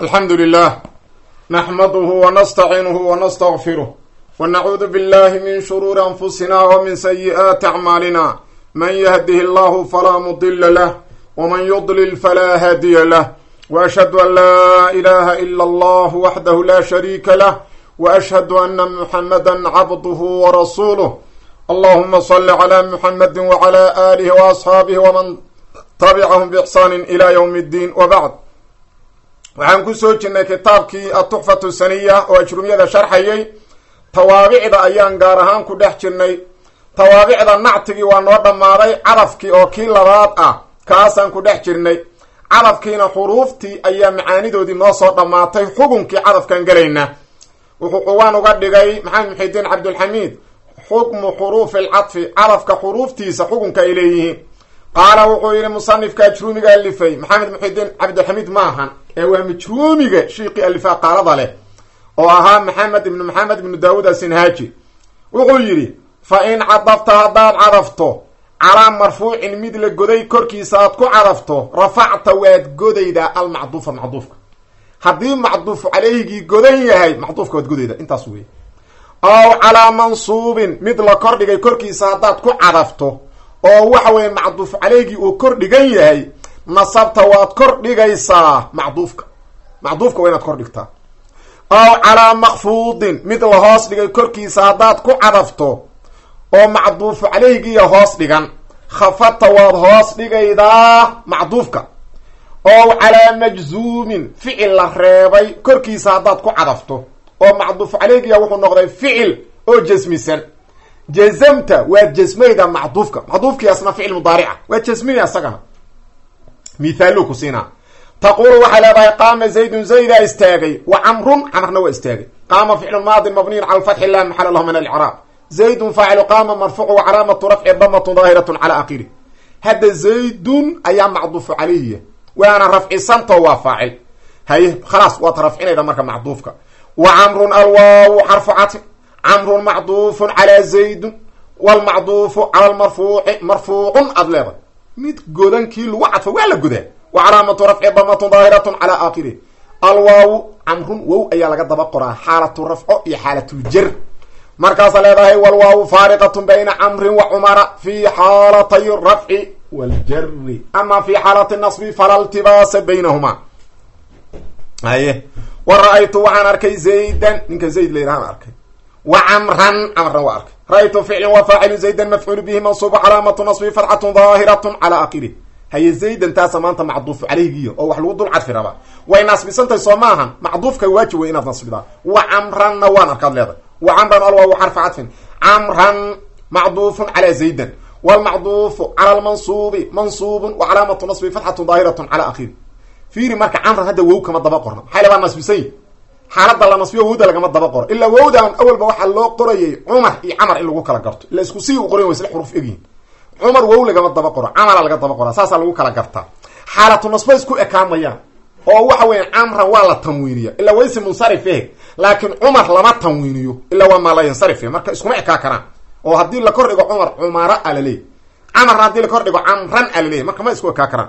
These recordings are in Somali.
الحمد لله نحمده ونستعينه ونستغفره ونعوذ بالله من شرور أنفسنا ومن سيئات أعمالنا من يهده الله فلا مضل له ومن يضلل فلا هادي له وأشهد أن لا إله إلا الله وحده لا شريك له وأشهد أن محمدا عبده ورسوله اللهم صل على محمد وعلى آله وأصحابه ومن تبعهم بإحسان إلى يوم الدين وبعد waxaan ku soo jirnay kitaabkii atuxfatu saniya oo ajrumiyada sharxayay tawaabicda ayaan gaar ahaan ku dhex jirnay tawaabicda nactigii waa noo dhammaaday cadafkii oo kii labaad ah kaasaan ku dhex jirnay cadafkiina xuruuftii ayaa macaanidoodii noo soo dhammaatay xukunkii cadafkan gelayna wuxuu quwaan uga dhigay maxamed muxidiin cabdulxamiid xukmu xuruufi alcadfi cadafka xuruuftiisa xukunka ay leeyihiin qaala wuxuu yidhi musanifka ajruumiga alifay maxamed muxidiin cabdilxamiid ma ahan ee waa majruumiga shiiqi alifaa qaalada leh oo ahaa maxamed ibnu daawud asinhaaji wuxuu yidhi fa in cadafta haddaad cadafto calaa marfuucin mid la goday korkiisa aad ku cadafto rafacta waad godaydaa almacduufa macduufka haddii macduufu caleyhigii godan yahay macduufka waad godaydaa intaas wey ow calaa mansuubin mid la kordhigay korkiisa haddaad ku cadafto oo waxa weeye macduufu caleyhigii uu kor dhigan yahay nasabta waad kor dhigaysaa macduufka waa inaad kor dhigtaa ow calaa makfuudin mid la hoos dhigay korkiisa haddaad ku cadafto oo macduufu caleyhigiiya hoos dhigan khafadta waad hoos dhigaydaa macduufka ow calaa majzuumin ficil la reebay korkiisa haddaad ku cadafto oo macduufu caleyhigiiya wuxuu noqday ficil oo jasmisan jazamta waad jasmayda macduufkiyaasna ficil mudaarica waad jasminaya isagana mithaalu ku siinaa taqulu waxay leedahay qaama zaydun zaydaa istaagay wa camrun camarna waa istaagay qaama ficlu maadin mabniyun cala lfatxi la maxala lahu min alcraab zaydun faacilu qaama marfuucu wa calaamatu rafci damatun daahiratu cala akhirih hadda zaydun ayaa macduufu calayhiya waana rafcisantoo waa faacil haye khalaas waad rafcinayda marka macduufka wa camrun alwaawu xarfu catf camrun macduufun calaa zaydun walmacduufu cala lmarfuuci marfuucun aad leedahay mid godankii lagu cadfo waa la godaa wa calaamatu rafci damatun daahiratun calaa aakhirih alwaawu camrun wow ayaa laga daba qoraa xaalatu rafco iyo xaalatuljar markaasaa leedahay walwaawu faariqatun bayna camrin wa cumara fi xaalatay rafci waljari ama fi xaalati nasbi fala ltibaasa baynahuma haye wa ra-aytu waxaan arkay zaydan ninka zayd la yidhahaan arkay wa camran camarna waa arkay ra-aytu ficlin wa faacilu zaydan mafcuulu bihi mansuubu calaamatu nasbi fatxatun daahiratun calaa akhirih haye zaydan taasa maanta macduufu caleyhigiiyo oo wax lagu dul cadfi rabaa way nasbisantahay soo maahan macduufka waajib wey inaad nasbidaa wa camranna waan arkaad leedahay wa camran alwaawu xarfa cadfin camran macduufun calaa zaydan walmacduufu cala lmansuubi mansuubun wa calaamatu nasbi fatxatun daahiratun calaa akhirih fiiri marka camran hadda wow kama daba qorna maxay labaa nasbisanyi xaalada la nasbiyo wowda lagama daba qoro ilaa wowdan awalba waxaa loo qorayay cumar iyo camar in lagu kala garto ila isku sii u qoran wa isla xuruf egyihin cumar wow lagama daba qoro camala laga daba qora saasaa lagu kala gartaa xaalatu nasba isku ekaamayaan oo waxa weya camran waa la tanwiiniya ilaa waysi munsarif laakiin cumar lama tanwiiniyo ilaa waa maa la yansarif marka iskuma ekaa karaan oo haddii la kor dhigo cumar cumara alaleey camarna haddii la kor dhigo camran alaleey marka ma isku ekaa karaan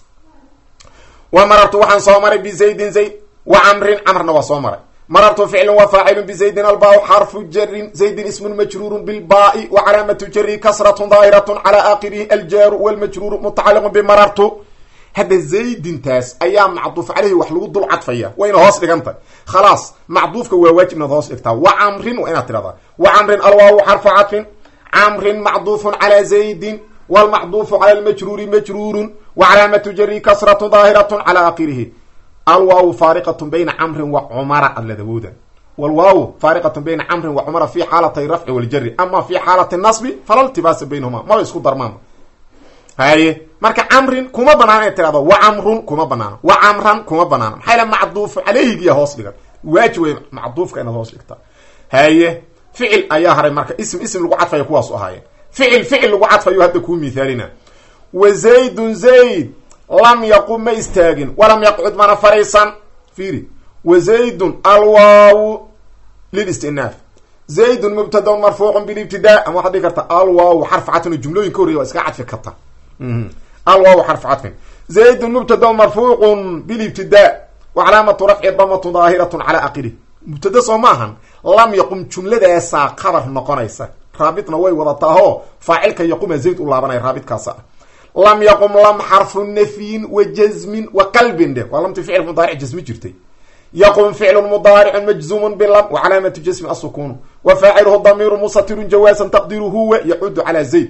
wa marartu waxaan soo maray bizaydin zayd wa camrin camarna waa soo maray marartu ficlun wa faacilun bizaydin albaa xarfu jarin zaydin ismun majruurun bilbaai wa calaamatu jari kasratun daahiratun calaa aakhirihi aljaaru walmajruuru mutacaliqun bimarartu hadda zaydintaas ayaa macduuf caleyhi wax lagu dul cadfaya wayna hoos dhigantay khalaas macduufka waa waajib inaad hoos dhigtaa wa camrin waa inaad tidhahdaa wa camrin alwaawu xarfu cadfin camrin macduufun calaa zaydin walmacduufu cala lmajruuri majruurun wa calaamatu jari kasratun daahiratun calaa aakhirihi alwaawu faariqatun bayna camrin wa cumara adladawooda walwaawu faariqatun bayna camrin wa cumara fi xaalatay rafci waljari ama fi xaalati nasbi fala ltibaasa baynahuma maba isku darmaanba haye marka camrin kuma banaano inay tirahdo wa camrun kuma banaano wa camran kuma banaano maxaa yala macduufu caleyhigiya hoos dhigan waajib wey macduufka inaad hoos dhigtaa haye ficil ayaa haray marka ism lagu cadfayo kuwaasu ahaayeen ficil lagu cadfayo hadda kuu mithaalina wa zaydun zayd lam yaqum ma istaagin walam yaqcud mana fariisan fiiri wa zaydun alwaawu lilistinaaf zaydun mubtadaun marfuucun bilibtidaa ama waxaad dhigi karta alwaawu xarf cadfin jumlooyinka horreya waa iska cadfi karta alwaawu xarf cadfin zaydun mubtadaun marfuucun bilibtidaa وعلامة رفع الضمة ظاهرة على آخره مبتدا صوماها لم يقم جملة سا خبر نقنيسا رابطنا وي وضطاهو فاعلك يقوم زيد الله بنا رابط كاسا لم يقم لم حرف نفي وجزم وقلب ده ولم تفعل مضارع جزم جرتي يقوم فعل مضارع مجزوم باللم وعلامة جزم السكون وفاعله الضمير مستتر جوازا تقديره هو يعود على زيد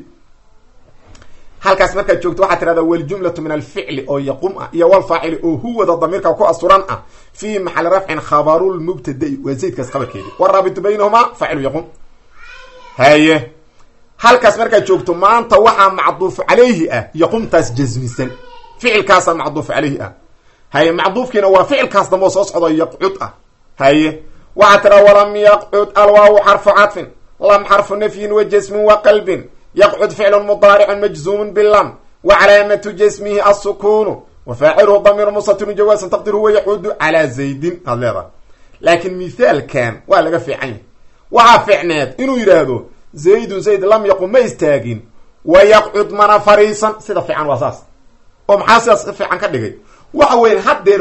halkaas marka joogto waxa tirada wal jumlatu min al fi'l oo yaqum ya wal fa'il oo huwa damirka ku asturan ah fi mahall raf'in khabaru al mubtada wa zaydkaas khabarkeedi warabit baynahuma fa'il yaqum haye halkaas marka joogto maanta waxa macduuf alayhi ah yaqumtaas jazmisan fi'ilkaas macduuf alayhi ah haye macduufkina waa fi'ilkaas damo soo socdo yaqud ah haye waxa tirada walam yaqud al waaw harfu atfin lam harfu nafyin wa jazmin wa qalbin يقعد فعل مضارع مجزوم باللام وعلامة جسمه السكون وفاعله ضمير مستتر جوازا تقديره هو يعود على زيد هذا لكن مثال كان ولا في عين وعفعنات انه يرادو زيد لم يقم ما يستاغين ويقعد من فريسا سيده في عن واساس ومحاسس في عن كدغي waxa weyn hadeer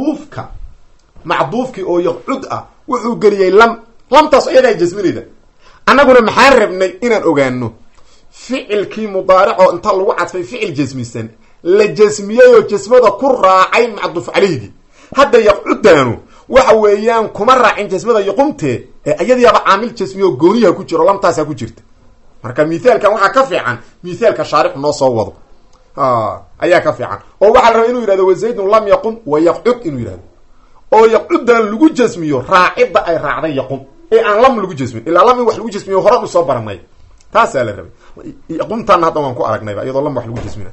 macduufki oo yaqcud ah wuxuu galiyay lamtaas ayada jasminida annaguna maxaan rabnay inaan ogaano ficilkii mudaarico inta lagu cadfay ficil jasmisan la jasmiyo jasmada ku raacay macduuf alayhi hadda yaqcudaanu waxa weeyaan kuma raacin jasmada yaqumtee ayadiiba aamil jasmiyo gooniyaha ku jiro lamtaas ku jirta marka mithaalkan waxa ka fiican mithaalka shaarix noo soo wado ayaa ka fiican oo waxa la rabaa inuu yiraahdo wazaydun lam yaqum wa yaqcud inuu yiraahdo oo yaqcudan lagu jasmiyo raacida ay raacday yaqum aan lam lagu jasmin ila lam wax lagu jasmiyo hore u soo baranay taas la rabay yaqumtan hadda waan ku aragnay iyadoo lam wax lagu jasmina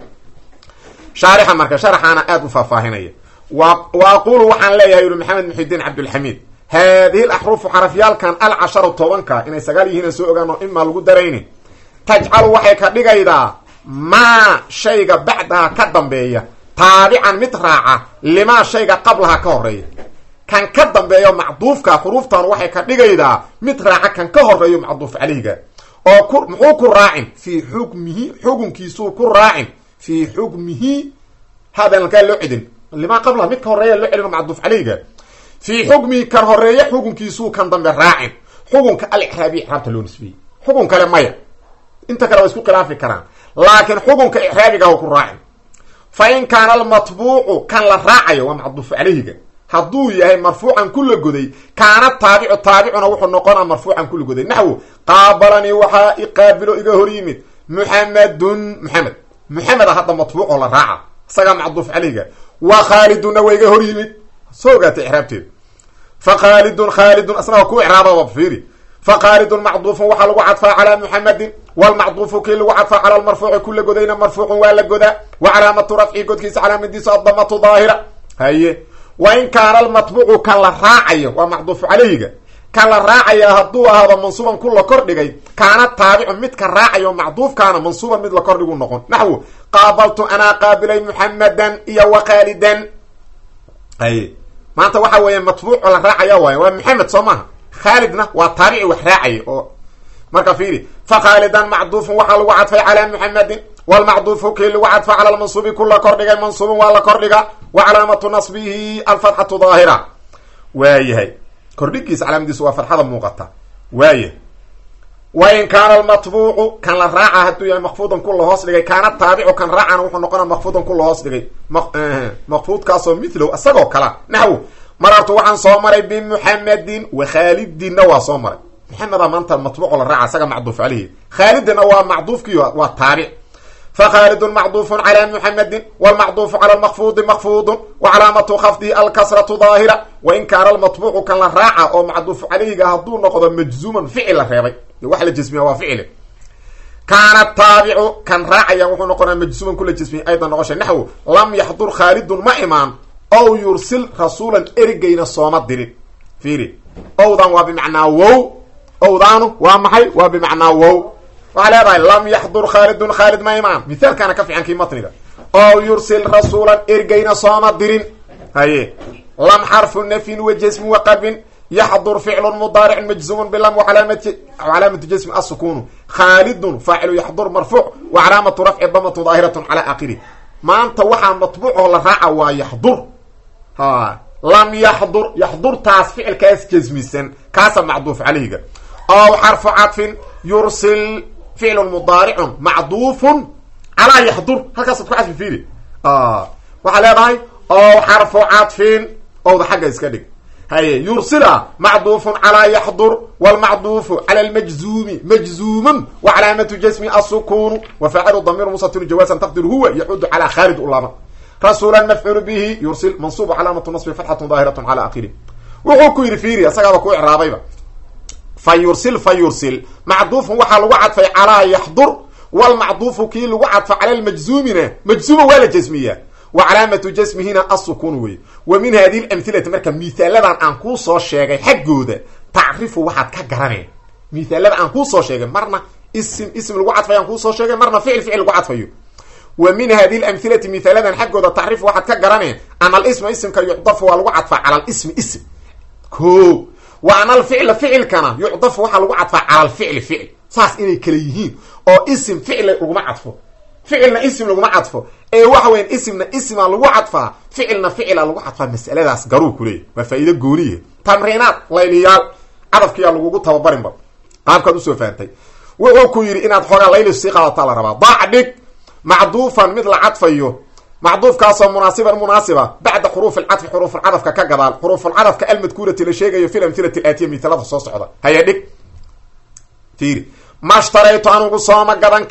shaarixa marka sharaxana aad u faahfaahinaya wa aqulu waxaan leeyahay maxamed muhiddin abdul hamid hadhihi al-ahruf harafyal kan al-10 tobanka inay sagaal yihiin soo ogaano imma lagu darayni tajcalu waxay ka dhigaydaa ma shayga bacda ka dambeeya taabican mid raaca lima shayga qablaha ka horeeya kan ka dambeeyo macduufka xuruftan waxay ka dhigaydaa mid raaca kan ka horeeyo macduuf alayga oo muxuu ku raacin fi hukmihi xukunkiisu ku raacin fi hukmihi hada kan loo cidin lima qabla mid ka horeeya loo cidin macduuf alayga fi hukmi kan horeeya xukunkiisu kan dambe raacin xukunka al-i'raabi i'raabta loo nisbiyo xukun kale maya inta kale waa isku khilaafi karaan laakiin xukunka i'raabiga uu ku raacin fa in kana al-matbu'u kan la raacayo waa macduuf alayga hadduu yahay marfuucan kullu goday kaana taabicuna wuxuu noqonaa marfuucan kullu goday naxwu qaabalani waxa iqaabilo iga hor yimid muhammad hadda matbuuc la raaca saga macduuf alayga wa khalidun wa iga hor yimid soogaata i'raabteed fa khalidun asna ku i'raaba fiiri fa khalidun macduuf waxa lagu cadfaa ala muhammadin wal macduuf kullu cadfa ala al marfuuc kullu godayna marfuucun wa la goda wa alaamatu raf'i godkiisa alaamadiisa ad-damatu daahira haye وإن كان المطبوع كان راعي ومعضوف عليه كان راعي هدو هذا منصوبا كل كردغي كان التابع مد كان راعي ومعضوف كان منصوبا مد لكردغو نقون نحو قابلت انا قابلي محمدا يا وخالدا اي ما انت waxa weeye matbuuc la raacaya waa محمد Soomaa Khalidna waa taabici wax raacay oo marka fiiri fa Khalidan macduuf waxa lagu cadfay ala Muhammadin wal macduuf kii lagu cadfay ala al-mansub kullu kordhiga mansub waa la kordhiga wa alamatu nasbihi al-fathatu dhahira waayahay kordhigiisa calaamadiisu waa fathada muuqata waayahay wa in kana al-matbu'u kan la raaca haduu yahay maqfuudan kullu hoos dhigay kana taabicu kan raacana wuxuu noqonaa maqfuudan kullu hoos dhigay maqfuud kaasoo mithlu asagoo kala naxwu marartu waxaan soo maray bi Muhammadin wa Khalidin waa soo maray محمد مانت المطبوع ولا راعي سغا معطوف عليه خالد هو معطوف كي والتابع فخالد معطوف على محمد والمعطوف على المخفوض مخفوض وعلامه خفضه الكسره ظاهره وان كان المطبوع كان راعي او معطوف عليه هدو نقد مجزوما فعل ريبي وحل الجسم هو فعل كان التابع كان راعي وهو نقد مجزوما كل جسم ايضا نقش نحو لم يحضر خالد مع امام او يرسل رسولا ارجينا صومت ديري فيري او ذا وبمعنى وو أوضانه ومحي وبمعنى وو وعلى رأي لم يحضر خالد ما إمام مثال كان كفي عن كلمة أو يرسل رسولا إرقين صامت ديرين هاي لم حرف النفي وجسم وقلب يحضر فعل مضارع مجزوم باللام وعلامة جسم السكون خالد فاعل يحضر مرفوع وعلامة رفع الضمة ظاهرة على آخره ما أنت وحى مطبوع ولا راعى ويحضر lam yaxdur yaxdurtaas ficilkaas jasmisan kaasa macduuf calayhiga ow xarfu cadfin yursil ficlu mudaaricun macduufun calaa yaxdur halkaasaad ku cadfi fiiri waxaa leedahay ow xarfu cadfin owda xagga iska dhig haye yursila macduufun calaa yaxdur walmacduufu cala lmajzuumi majzuuman wa calaamatu jasmi asukunu wa faacilu damiir musatiru jawaasan taqdiru huwa yacuudu calaa khaalid ulama rasuula mafcuulu bihi yursil mansuubu calaamatu nasbi fatxatun daahiratu cala akhirih wuxuu ku yidhi fiiri asagaaba ku icraabayba fa yursil macduufun waxaa lagu cadfay calaa yaxdur walmacduufu kii lagu cadfa cala lmajzuumina majzuuma waa la jasmiyaa wa calaamatu jasmihina asukunu wey wa min hadi lamhilati marka mihaaladan aan kuu soo sheegay xaggooda tacrifu waxaad ka garaneen mihaalada aan kuu soo sheegay marna ism lagu cadfayo aan kuusoo sheegay marna ficil lagu cadfayo wa min hadi lamhilati mihaaladan xaggooda tacrifu waxaad ka garaneen an alisma ismka yucdafu waa lagu cadfaa cala lismi ism ko wa an alficla ficilkana yucdafu waxaa lagu cadfaa cala alficli ficil saas inay kala yihiin oo ism ficla laguma cadfo ficilna ism laguma cadfo ee waxa weyan ismna isma lagu cadfaa ficilna ficila lagu cadfaa masaladaas garuu kuleeyahy waa faa'iido gooniye tamriinaad layliyaal cadafkiyaa lagugu tababarinba qaabkaad usoo fahamtay wuxuu ku yidhi inaad xoogaa layli sii qaadataa la rabaa daac dhig macduufan mid la cadfayo macduufkaasoo munaasiba bacda xuruuf alcadfi xuruufulcadafka ka gadaal xuruufulcadafka almadkuurati la sheegayo fi lamhilati alaatiya mitalada soo socda haya dhig fiiri mashtaraytu anugu sooma gadan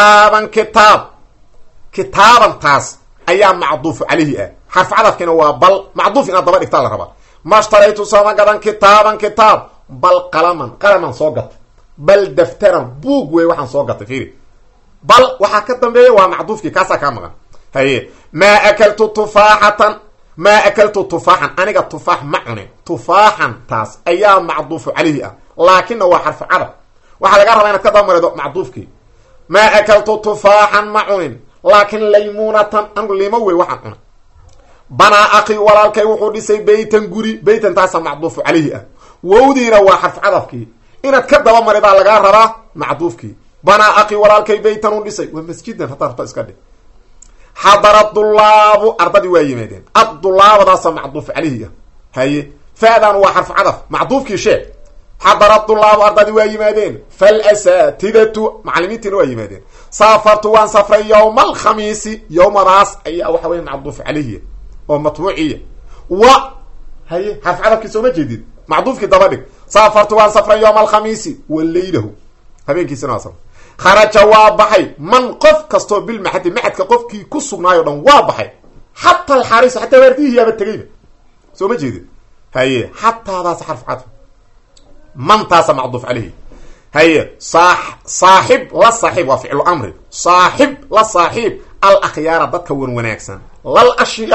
kitaaban taas ayaa macduufu calayhi ah xarfu cadafkiina waa bal macduuf inaad daba dhigtaa la rabaa mashtaraytu sooma gadan kitaab bal qalaman soo gatay bal daftaran buug wey waxaan soo gatay fiiri bal waxaa ka dambeeya waa macduufkii kaasaa kaa maqan haye maa akaltu tufaaxan aniga tufaax ma cunin tufaaxan taas ayaa macduufu calayhi ah laakina waa xarfu cadaf waxaa laga rabaa inaad ka dabamareedo macduufkii maa akaltu tufaaxan ma cunin laakin laymunatan anigu limo wey waxaan cunay banaa akhi walaalkay wuxuu dhisay beytan guri beytan taasa macduufu calayhi ah wowdiina waa xarfu cadafkii inaad ka dabamaridaa lagaa rabaa macduufkii banaa akhi walaalkay beytan u dhisay waa masjidan hataa rabta iska dhig xadara dulaabu ardadii waa yimaadeen addulaabadaasa macduufu calayhi ah haye fa'dan waa xarfu cadaf macduufkii sheeg xadara dulaabu ardadii waa yimaadeen falasatidatu macalimiintiina waa yimaadeen saafartu waan safray yowma alkhamiisi yowmadaas ayaa waxa weya macduuf calayhiya oo matbuuciya wa haye xarfu cadafkii sooma jeedid macduufkii daba dhig saafartu waan safray yowma alkhamiisi wa leylahu habeenkiisina waa safray kharaja waa baxay man qof kastoo bilmaxadi maxadka qofkii ku sugnaayo dhan waa baxay xata alxaaris xataa waardihiyaaba tegayba soo ma jeedid haye xataadaas xarfu cadf mantaasa macduuf calayhi haye saaxib la saaxiib waa ficlu amri saaxib la saaxiib al akhyaara dadka wan wanaagsan lal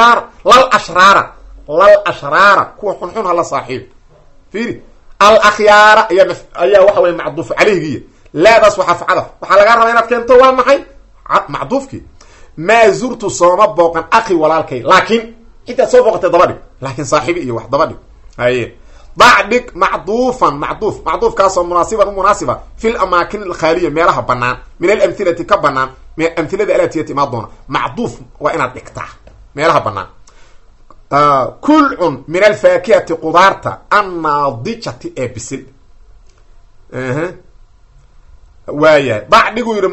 ashraara kuwa xunxun hala saaxiib fiiri al akhyaara ayaa waxa weye macduuf calayhigiya laadaas waa xarfu cadaf waxaa lagaa rabaa inaad keento waa maxay macduufkii maa zurtu sooma booqan akhi walaalkay laakiin intaad soo booqatay dabadhig laakiin saaxiibi iyo wax dabadhig haye dacdhig macduufan macduufkaasoo munaasiba fi lamaakin alkhaaliya meelaha banaan min alamhilati ka banaan amhilada alatiyati imaa doona macduuf waa inaad dhigtaa meelaha banaan kulcun min alfaakihati qudaarta annaadijati ee bisil waayahay dacdhiguu yidhi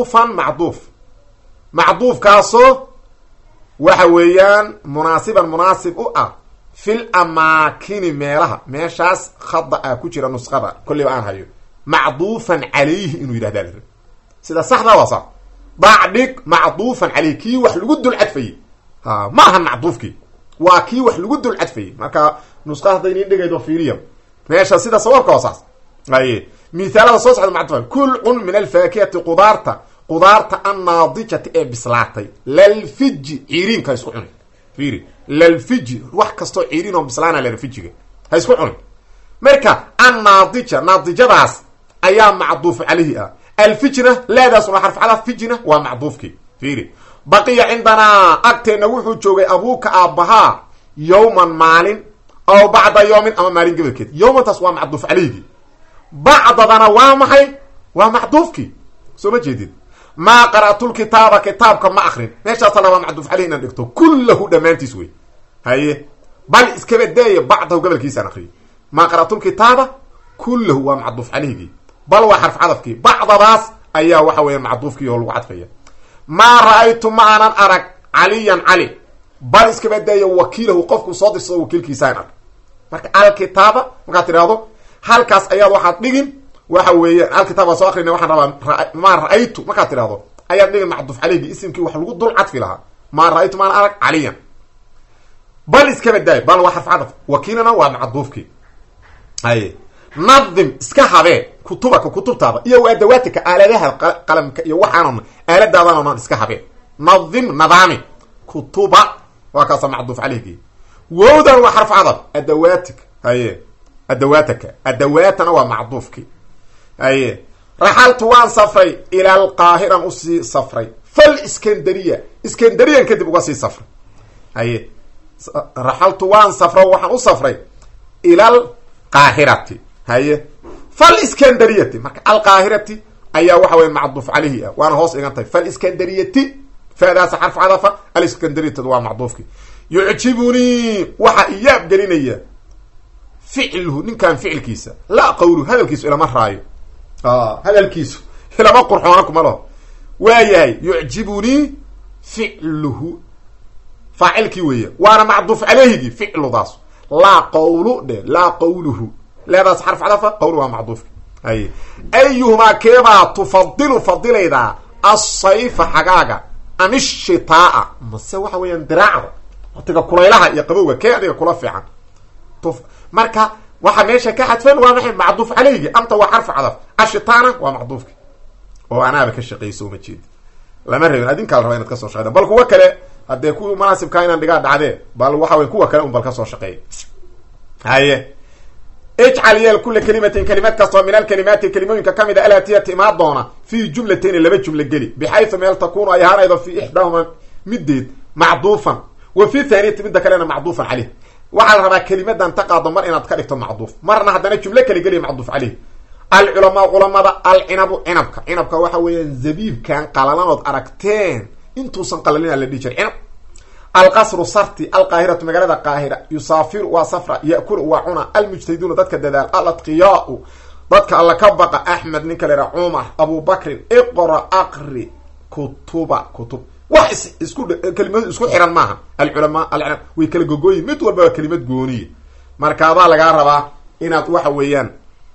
macduufkaasoo waxa weeyaan munaasib u ah fil amaakini meeshaas khada ah ku jira nusqada kolliba aan hayo macduufan calayhi inuu yidhahda la sida saxda waa sax dacdhig macduufan calayhi kii wax lagu dul cadfayey ma aha macduufkii waa kii wax lagu dul cadfayey marka nusqa hadda inin dhigaydo fiiriya meesha sida sawabka waa saas aye mithaalada soo socda macduufan kulcun min alfaakihati qudaarta annaadijati ee bislaatay lalfiji ciiriinka isku cuni fiiri lalfiji wax kastoo ciiriin oo bislaana lalfijiga ha isku cunin marka naadijadaas ayaa macduufu calayhi ah alfijna laadaas waa xarf cadaf fijna waa macduufkii fiiri baqiya cindanaa agteenna wuxuu joogay abuuka aabbahaa yowman maalin aw bacda yowmin ama maalin gabalkeed yowmantaas waa macduuf calayhigii bacdadana waa maxay waa macduufkii soo ma jeedid maa qara'tulkitaaba kitaabka ma akrin meeshaasa labaa macduuf caleyhi inaan dhigto kullahu dhammaantiis wey haye bal iskabadaaye bacdahu gobolkiisaan akriyo maa qara'tu lkitaaba kullahu waa macduuf caleyhigii bal waa xarf cadafkii bacdadaas ayaa waxa weya macduufkii oo lagu cadfaya maa ra-aytu ma aanan arag caliyan cali bal iskabadaaye wakiilahu qofku soo dirsado wakiilkiisaan arg marka alkitaaba markaad tidhaahdo halkaas ayaad waxaad dhigin waxa weeyaan alkitaab waa soo akrina waxaan rabaa maa ra-aytu markaad tidhahdo ayaad dhigin macduuf caleyhigii isimkii wax lagu dul cadfi lahaa maa ra-aytu maan arag caliyan bal iska badaay bal waa xarf cadaf wakiilana waa macduufkii haye nadim iska habee kutubaka kutubtaada iyo adawaatika aaladaha qalamka iyo waxaann aaladaadana iska habee nadim nadaami kutuba waa kaasa macduuf caleyhigii wowdan waa xarf cadaf adawaatik haye adawaataka adawaatana waa macduufkii haye raxaltu waan safray ila alqaahiran usii safray fal iskandariya iskandariyan kadib uga sii safray haye raxaltu waan safro waxaan u safray ila alqaahirati haye fal iskandariyati marka alqaahirati ayaa waxa weya macduuf caleyhi ah waana hoos dhigan tahay fal iskandariyati faadaas xarf cadafa aliskandariyati waa macduufkii yucjibunii waxa iyaab gelinaya ficluhu ninkan ficilkiisa laa qawlu hadalkiisu ilama raayo hadalkiisu ilama qurxoona kuma laho waayahay yucjibunii ficluhu faacilkii weeya waana macduuf caleyhigii ficludaas laa qawlu dhe laa qawluhu leedaas xarf cadafa qawlu waa macduufki haye ayuhumaa keebaa tufadilu fadilaydaa asayfa xagaaga am ishitaaa mase waxa weeyaan diraacda waqtiga kulaylaha iyo qabowga kee adiga kula fiican marka waxa meesha ka xadfan waa maxay macduuf caleyhigii amta waa xarf cadaf ashitaana waa macduufki oo anaaba ka shaqeyso uma jeedi lama rabin adinkaa la raba inaad kasoo shaqeyda bal kuwa kale haddee kuwii munaasibkaa inaan dhigaa dhacdee bal waxa wey kuwa kale un bal kasoo shaqeeya haye ijcal yeel kula kelimatin kelimad kastoo min alkalimaati kelimooyinka kamid a alatiyati imaa doona fii jumlatayni laba jumla geli bixaysu meel takunu ay ahaanaydo fi ixdaahuma mideed macduufan wa fi thaaniyati midda kalena macduufan caleyh waxaa la rabaa kelimadan taqaado mar inaad ka dhigto macduuf marna haddana jumlo kale geliya macduuf caleyh alculamaa culamada alcinabu cinabka waxa weeyaan zabiibkan qalalanood aragteen intuusan qalalin la dhihi jir cinab alqasru sarti alqaahiratu magaalada qaahira yusaafiru waa safra yakulu waa cuna almujtahiduuna dadka dadaal alatqiyaau dadka alla ka baqa axmed ninka la yhaha cumar abubakrin iqra aqri kutuba kutub wax kelimadu isku xiran maaha alculamaa alcinab way kala gogooyin mid walba waa kelimad gooniya marka adaa lagaa rabaa inaad waxa weeyaan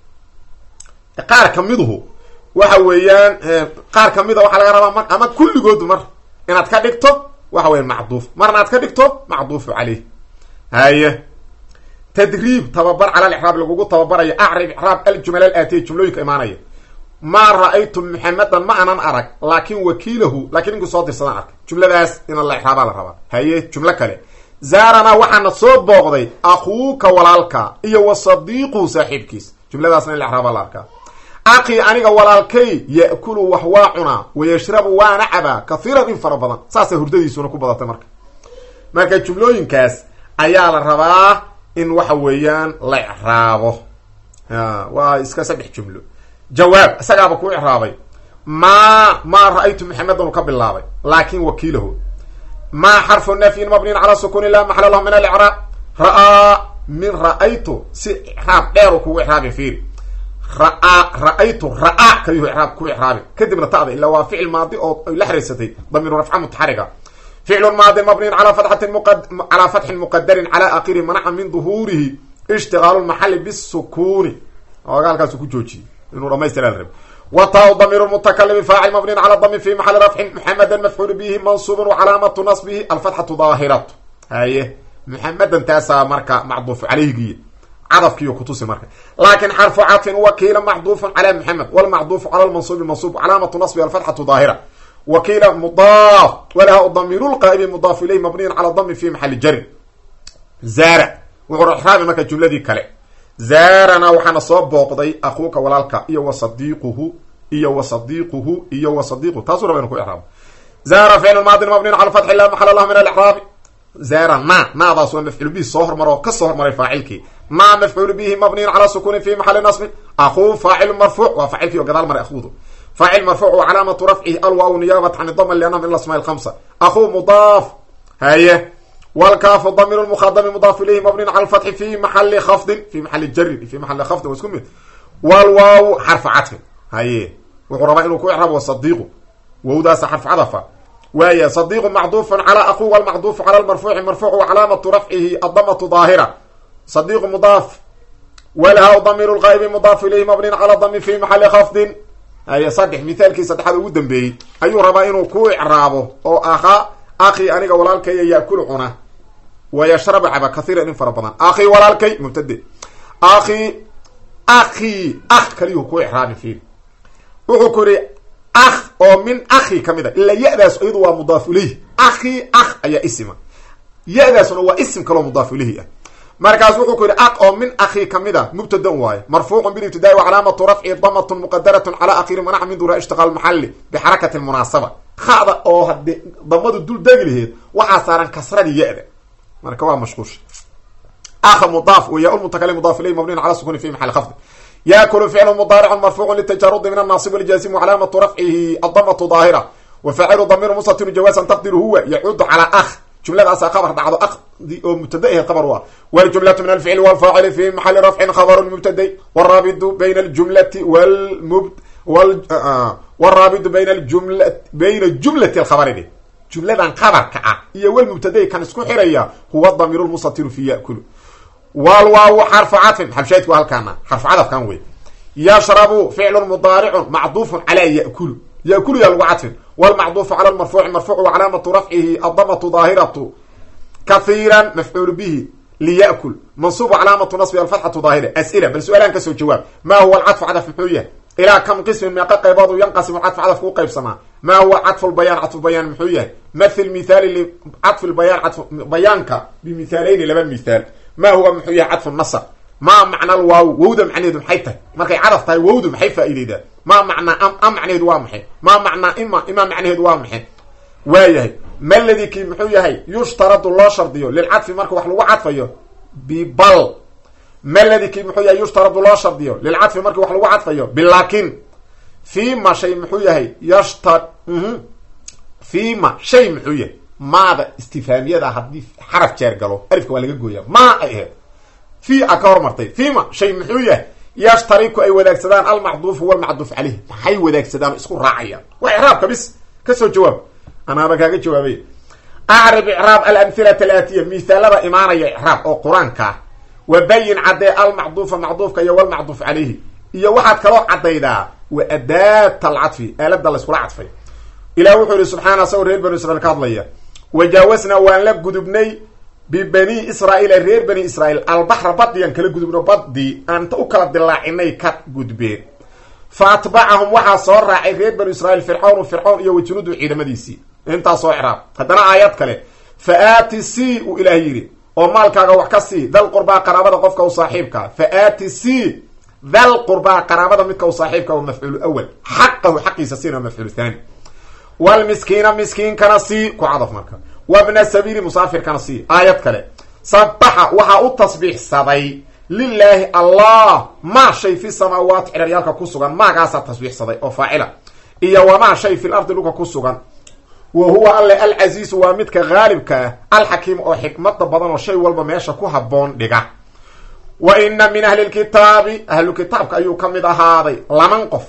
qaar kamiduhu waxa weeyaan qaar kamida waxaa laga rabaa mar ama kulligood mar inaad ka dhigto waxa weya macduuf marna aad ka dhigto macduufu caleyh haye tadriib tababar cala alixraab lagugu tababarayo acrib ixraab aljumal alaatiya jumlooyinka imaanaya maa ra-aytu maxamedan ma anan arag laakin wakiilahu laakiin ninkuu soo dirsadaan arka jumladaas in la ixraabaa la rabaa haye jumlo kale zaaranaa waxaana soo booqday akuuka walaalka iyo wa sadiiquhu saaxiibkiis jumladaasna in la ixraabaa la arkaa aqi aniga walaalkay yakulu wax waa cunaa wayashrabu waana cabaa kathiiran in fara badan saasay hurdadiisuna ku badatay marka jumlooyinkaas ayaa la rabaa in waxa weeyaan la icraabo waa iska 3 jumlo jawaab isagaaba ku icraabay ma ra-aytu maxamedan u ka bilaabay laakin wakiilahu ma xarfu nafyin mabniin calaa sukuni la maxala lahu min alicraab ra-aa min ra-aytu si icraab dheer kugu icraabi fiiri ra-aytu ra-a kayuhu iraab ku icraabi kadibna ta'da ilaa waa ficil maadi oo la xiriirsatay damiiru rafca mutaxariga ficlu maadi mabniin calaa fatxin muqadarin calaa aakhiri manaca min duhuurihi ishtigaalu lmaxali bisukuni ooga halkaasu ku joojiyey inuu dhamaystira la rab wata damiiru mutakalimi faacil mabniin cala dami fi maxali rafcin muxamedan mafcuulu bihi mansuubun wacalaamatu nasbihi alfatxatu daahiratu haye muxamedan taasaa marka macduuf caleyhgiya cadafkiiyo kutusi marka laakin xarfu cadfin wakiila macduufun cala maxamed walmacduufu cala lmansuubi mansuub calaamatu nasbi alfatxatu daahira wakiila mudaaf walaha damiiru lqaa'ibi mudaaf ilayh mabniyan cala dami fi maxali jarin zaara wuxuu ixraabi marka jumladii kale zaarana waxaana soo booqday akuuka walaalka iyo wasadiiquhu taasuu raba inu ku icraabo zaara ficlu maadin mabniyan cala fatxi la maxala lahu min alicraabi zaara naadaas waa mafcuul bihi soo hormar oo kasoo hormaray faacilkii ma mafcuul bihi mabniyan cala sukuni fi maxali nasbin akuu faacilu marfuuc waa faacilkii oo gadaal maray akuudu faacil marfuuc wa calaamatu rafcihi alwaaw niyaabat can dama liannahu min alasmaa 5 akuu mudaaf haye والكاف ضمير المخاطب مضاف اليه مبني على الفتح في محل خفض في محل جر في محل خفض واسكن والواو حرف عطف هي وقربا انه كو يعرب وصديقه وهو حرف عطف وهي صديق معطوف على اخوه والمعطوف على المرفوع مرفوع وعلامه رفعه الضمه ظاهره صديق مضاف والهاء ضمير الغائب مضاف اليه مبني على الضم في محل خفض هي صدح مثال كي صدحد ugu dambeeyay ayuu rabaa inuu ku icraabo oo akhi aniga walaalkay yaakul cuna ويشرب عبا كثيرا ان فربنا اخي ولالكي مبتدئ اخي كليه كو احرام فيه وحكري اخ او من اخي كميدا الا يأداس ايضا هو مضاف اليه اخي اي اسم يأداس هو اسم كلو مضاف اليه مركز وحكري اخ او من اخي كميدا مبتدئ واي مرفوع بالابتداء وعلامه رفعه ضمه مقدره على اخر منع من دون اشتغال محلي بحركه المناسبه خاض او هدي ضمده دول دغلهيد waxa saaran kasradii yaada marka waa mashquush اخ مضاف ويا المتكلم مضاف اليه مبني على السكون في محل خفض ياكل فعل مضارع مرفوع للتجرد من الناصب والجازم وعلامه رفعه الضمه ظاهره وفاعل ضمير مستتر جوازا تقديره هو يعود على اخ جمله اسا خبر بعد اخ دي مبتدا خبر هو والجمله من الفعل والفاعل في محل رفع خبر المبتدا والرابط بين الجمله والرابط بين الجمله الخبر دي جمله خبر كا iyo wal mubtada kan isku xiraya huwa dhamir al mustatir fi yakul wal waaw harf atf habshaytu halkana harf adaf kan way yashrabu fi'l mudari' ma'duf ala yakul yakul ya al-atf wal ma'duf ala al-marfu' marfu' wa alamatu raf'ihi ad-dammatu dhahiratu kathiran maf'ul bihi liyakul mansub alamatu nasbi al-fathatu dhahira as'ila bal su'alan ka soo jawaab ma huwa al-atf adaf muxuya إلى كم قسم من قيبض ينقسم العطف عطف قيب سما ما هو عطف البيان عطف بيان محوية مثل مثال اللي عطف البيان عطف بيانك بمثالين لبن مثال ما هو محوية عطف النصر ما معنى الواو وود معنى ذو محيته ما كي عرف طيب وود محيفة إلي ده ما معنى أم معنى ذو محي ما معنى إما معنى ذو محي وايه ما الذي كي محوية يشترط الله شرطيه للعطف مركو وحلو عطفيه ببل ما الذي كي محوية يشترط الله شرطيه للعطف مركو وحلو عطفيه باللكن فيما شيء محوية يشترط فيما شيء محوية ماذا استفهامية ده حديث حرف جار قالوا ألف كوالي قوية ما أيه في أكار مرتين فيما شيء محوية يشترك أي وذاك سدان المعضوف هو المعضوف عليه حي وذاك سدان اسكو راعيا وإعرابك بس كسو جواب أنا بقى جوابي أعرب إعراب الأمثلة الآتية مثال إيمانية إعراب أو قرآنك وبين عدي المعضوف معضوفك يا والمعضوف عليه يا واحد كلو عديدا وأداة العطف آلات الله اسكو العطف إلى وحده سبحانه سور رير بني إسرائيل كاضلية وجاوزنا وان لب قدبني ببني إسرائيل رير بني إسرائيل البحر بدي أن كلا قدبنا بدي أن تأكل الدلاعيني كات قدبين فأتبعهم وحا صور راعي رير بني إسرائيل فرعون يو جنود عيد مديسي انت صور عراب هدنا آيات كله فآتي سي وإلهيري ومالك وحكسي ذا القربى قرابة قفك وصاحبك فآتي سي ذا القربى قرابة منك وصاحبك ومفعول الأول حقه حقي سسينا مفعول الثاني والمسكين مسكين كنسي كعضف مركب وابن السبيل مسافر كنسي آيات كله صبح وحا التصبيح صدي لله الله ما شيء في السماوات على ريالك كسوغان ما قاسى التصبيح صدي أو فاعلة إيا وما شيء في الأرض لك كسوغان وهو العزيز ومدك غالبك الحكيم أو حكمة بدن وشيء والبا ماشا كوهبون دقا وإن من أهل الكتاب أهل الكتاب أيو كمد هذا لمنقف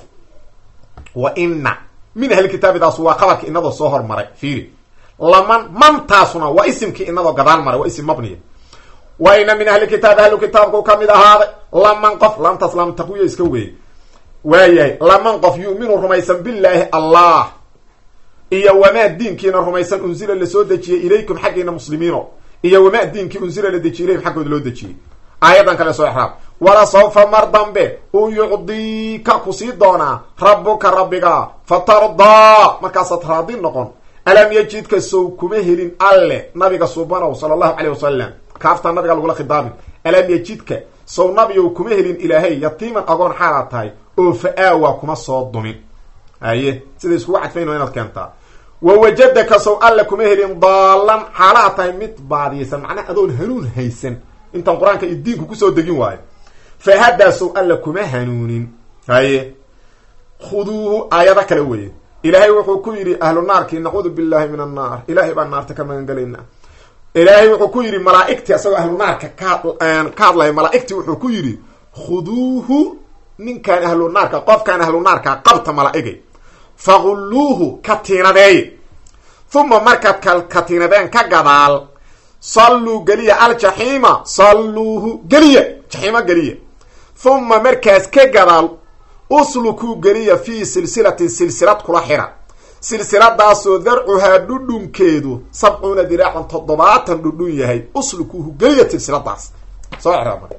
وإن من أهل الكتاب دا سوا خبرك إنه دا صهر مري فيه من تاسنا واسمك إنه دا قدان مري واسم مبني وإن من أهل الكتاب أهل الكتاب كمد هذا لمنقف لم تسلم تقوي يسكوي وياي لمنقف يؤمن رميسا بالله الله إيا وما الدين كينا رميسان أنزل اللي سودتي إليكم حقنا مسلمين إيا وما الدين كي أنزل اللي دتي إليهم حقنا اللي آيضا كلا سوى إحرام ولا سوف مرضا به ويعطيك قصيدنا ربك ربك فترضى مكاسة راضين نقول ألم يجدك سوكم هلين الله نبيك سبحانه صلى الله عليه وسلم كافتا النبي قال خطاب ألم يجدك سو نبيكم هلين إلهي يتيما أقون حالاتي وفآواكم الصدمين أيه سيدي اسكو واحد فين وين كانتا ووجدك سو لكم هلين ضالا حالاتي متباديسا معناه أدون هنون هيسن انت القرآن كيدينكو كسو دقين واي فهذا سؤال لكم هنونين هاي خذوه آيات كلوية إلهي وحكو يري أهل النار كي نعوذ بالله من النار إلهي بان النار تكمن قلينا ilaahay wuxuu ku yidhi malaa'igtii asagoo ahlu naarka ka hadlaya malaa'igtii wuxuu ku yidhi khuduuhu ninkaan ahlu naarka qofkaan ahlu naarka qabta malaa'igay fagulluuhu katiinadeeye uma markaad katiinadeen ka gadaal salluu geliya aljaxiima salluuhu geliya jaxiimo geliya uma markaas ka gadaal uslukuu geliya fii silsilatin silsilad kula xira silsiladaasoo darcuhaa dhudhunkeedu 70 diraacan 70 dhudhun yahay uslukuuhu geliya silsiladaas soo xiraama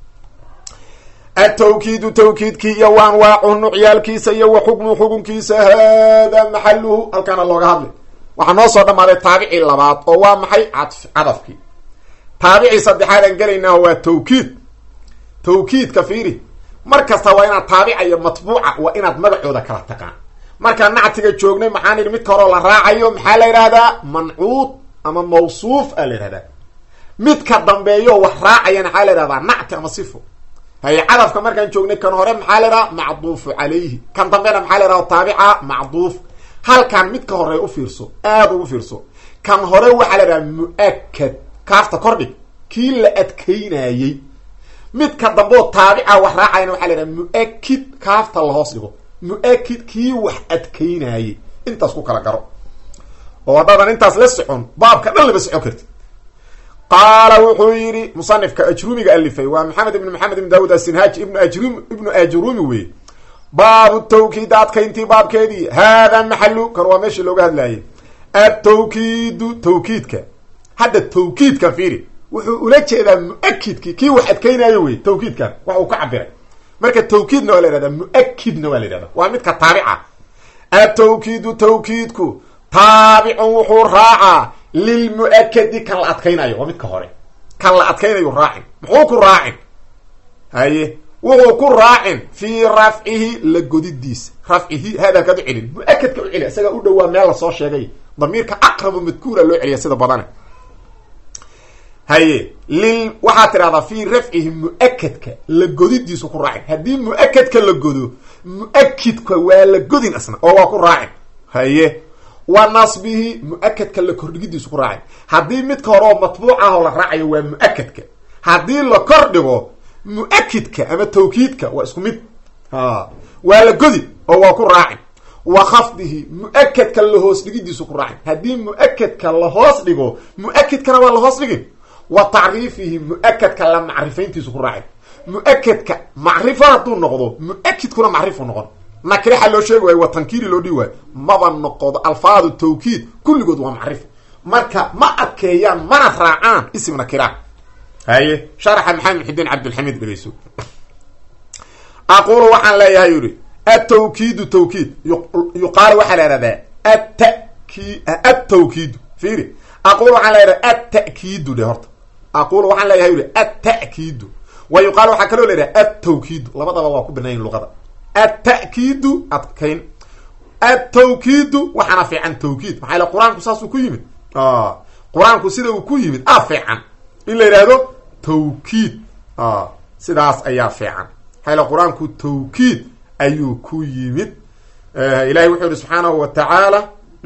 التوكيد توكيدكي iyo waan waacu nucyaalkiisa iyo xukmu xukunkiisa hada maxaluhu halkana looga hadlay waxa noo soo dhamaaday taabici labaad oo waa maxay cadafki taabici saddexaad aan galeynaa waa tawkiid ka fiiri markasta waa inaad taabicayo matbuuca waa inaad magacooda kala taqaan marka nactiga joognay maxaan idhi mid kale la raacayo maxaa la yiraahdaa mancuud ama mawsuuf la yiraahdaa midka dambeeyo wax raacayana maxaa la yiraahdaa nacti ama sifo hay cadafka markaan joognay kan hore maxaa la yiraahdaa macduuf alayhi kan dambeena maxaa la yiraahdaa taabica macduuf halkan midka hore u fiirso aad ugu fiirso kan hore waxa la yiraahdaa muakkad kaafta kordhig kii la adkaynayay midka dambe taabica wax raacayna waxa la yiraahdaa muakkid kaafta la hoos dhigo muakkid kii wax adkaynayay intaas ku kala garo oo wadadan intaas la socon baabka dhan la socon kartid قال وحيري مصنف كأجرومي ألفي ومحمد بن داود السنهاج ابن أجرومي وي باب التوكيدات كينتي باب كيدي هذا محله كروا ماشي لوجه هدلاي التوكيد توكيدك هذا التوكيد كفيري وحولك إذا مؤكد كي واحد كينا يوي توكيدك وحو كعبره مركز التوكيد نوالي هذا مؤكد نوالي هذا وعمدك الطابعة التوكيد توكيدك تابع وحو راعة للمؤكد كان لا ادكينايو ومدك هوري كان لا ادكينايو راعين محو كو راعين هاي وهو كو راعين في رفعه لغديديس رفعه هذا كدو علم مؤكد كو علم اسغا u dhawaa meel la soo sheegay damirka aqrab madkuura loo celiya sida badan هاي لل waxa tirada في رفعه مؤكدك لغديديس ku raacin hadii مؤكدك la godo مؤكدك waa la godin asna oo waa ku raacin هاي ونصبه مؤكد كلا كرديس قراعي hadii mid ka hore matbuuca oo la raacayo waa muakkadka hadii la kordhigo muakkidka ama tawkiidka waa isku mid waa la godi oo waa ku raacin wa khafdihi muakkadka la hoos dhigidiisu ku raacin hadii muakkadka la hoos dhigo muakkidkana waa la hoos dhigin wa ta'rifihi muakkadka la macrifayntiisu ku raacin muakkadka macrifatu noqdo muakkidkuna macrifu noqdo nakira loo sheegay waa tankiiri loo dhiway maba noqdo alfaadu tawkiid kulligood waa macrif marka ma adkeeyaan mana raacaan ism nakira haye sharax maxamed xidin abdul hamid dhageyso aqulu waxaan leeyahay yiri at-tawkiid tawkiid yuqaal waxa la yiraahdaa at-tawkiid fiiri aqulu waxaan leeyahay at-ta'kiid de horta aqulu waxaan leeyahay yiri at-ta'kiid wa yuqaal waxa kale leeyahay at-tawkiid labadaba waa ku banayn luqada التأكيد أتكين التوكيد وحنا في عن توكيد محل القرآن كساسو كيمد قرآن كسيده كيمد أفعن إلا يرادو توكيد سيداس أيا فعن حيث القرآن كتوكيد أيو كيمد إلهي وحده سبحانه وتعالى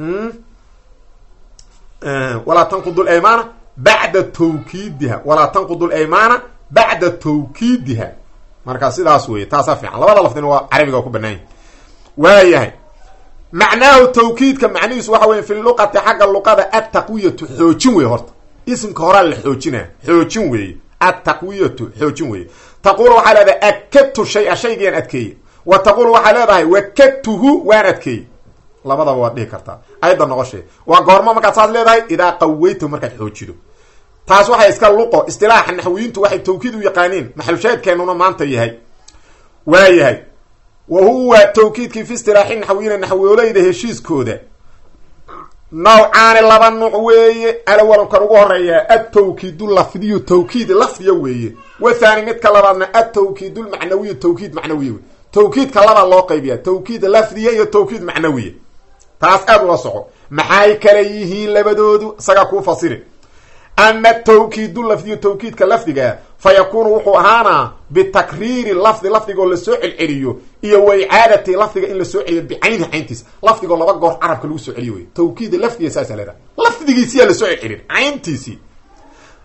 ولا تنقضوا الأيمان بعد توكيدها ولا تنقضوا الأيمان بعد توكيدها marka sidaas weey taas fiican labada lafdina waa arabiga ku banaan waayahay macnaahu tawkiidka macnihiisu waxa weey fil luqati xagga luqada at-taqwiyatu xoojin weey horta ismka hore la xoojin weey at-taqwiyatu xoojin weey taqulu waxa leedahay akadtu shay'an adkeey wa taqulu waxa leedahay wakadtuhu waan adkeey labada waa dhihi kartaa ayda noqoshay waa goorma marka saas leedahay ida qawaytu marka xoojido taas waxay iska luqo istilaax naxwiintu waxay tawkiid u yaqaaneen maxal shaadkeenuna maanta yahay waayahay wa huwa tawkiidki fi istilaahin naxwiina naxwoolayda heshiiskooda nawcaan laba nuuc weeye alawal kan ugu horeeya at-tawkiid lafdiyu tawkiid lafdiya weeye wa thani mid ka labaadna at-tawkiid al-macnawi tawkiid macnawi tawkiid ka laba loo qaybiya tawkiid lafdiya iyo tawkiid macnawi taas aad ula soco maxay kala yihiin labadoodu saga ku fasiri أما التوكيد اللفظي توكيد كلفظي فيكون وحو هانا بتكرير لفظي قول لسوء العليو إيا وإعادة لفظي إن لسوء بعينه عينتيس لفظي قول لبقى عرب كلو سوء العليو توكيد اللفظي أساسا لذا لفظي سيا لسوء العليو عينتيسي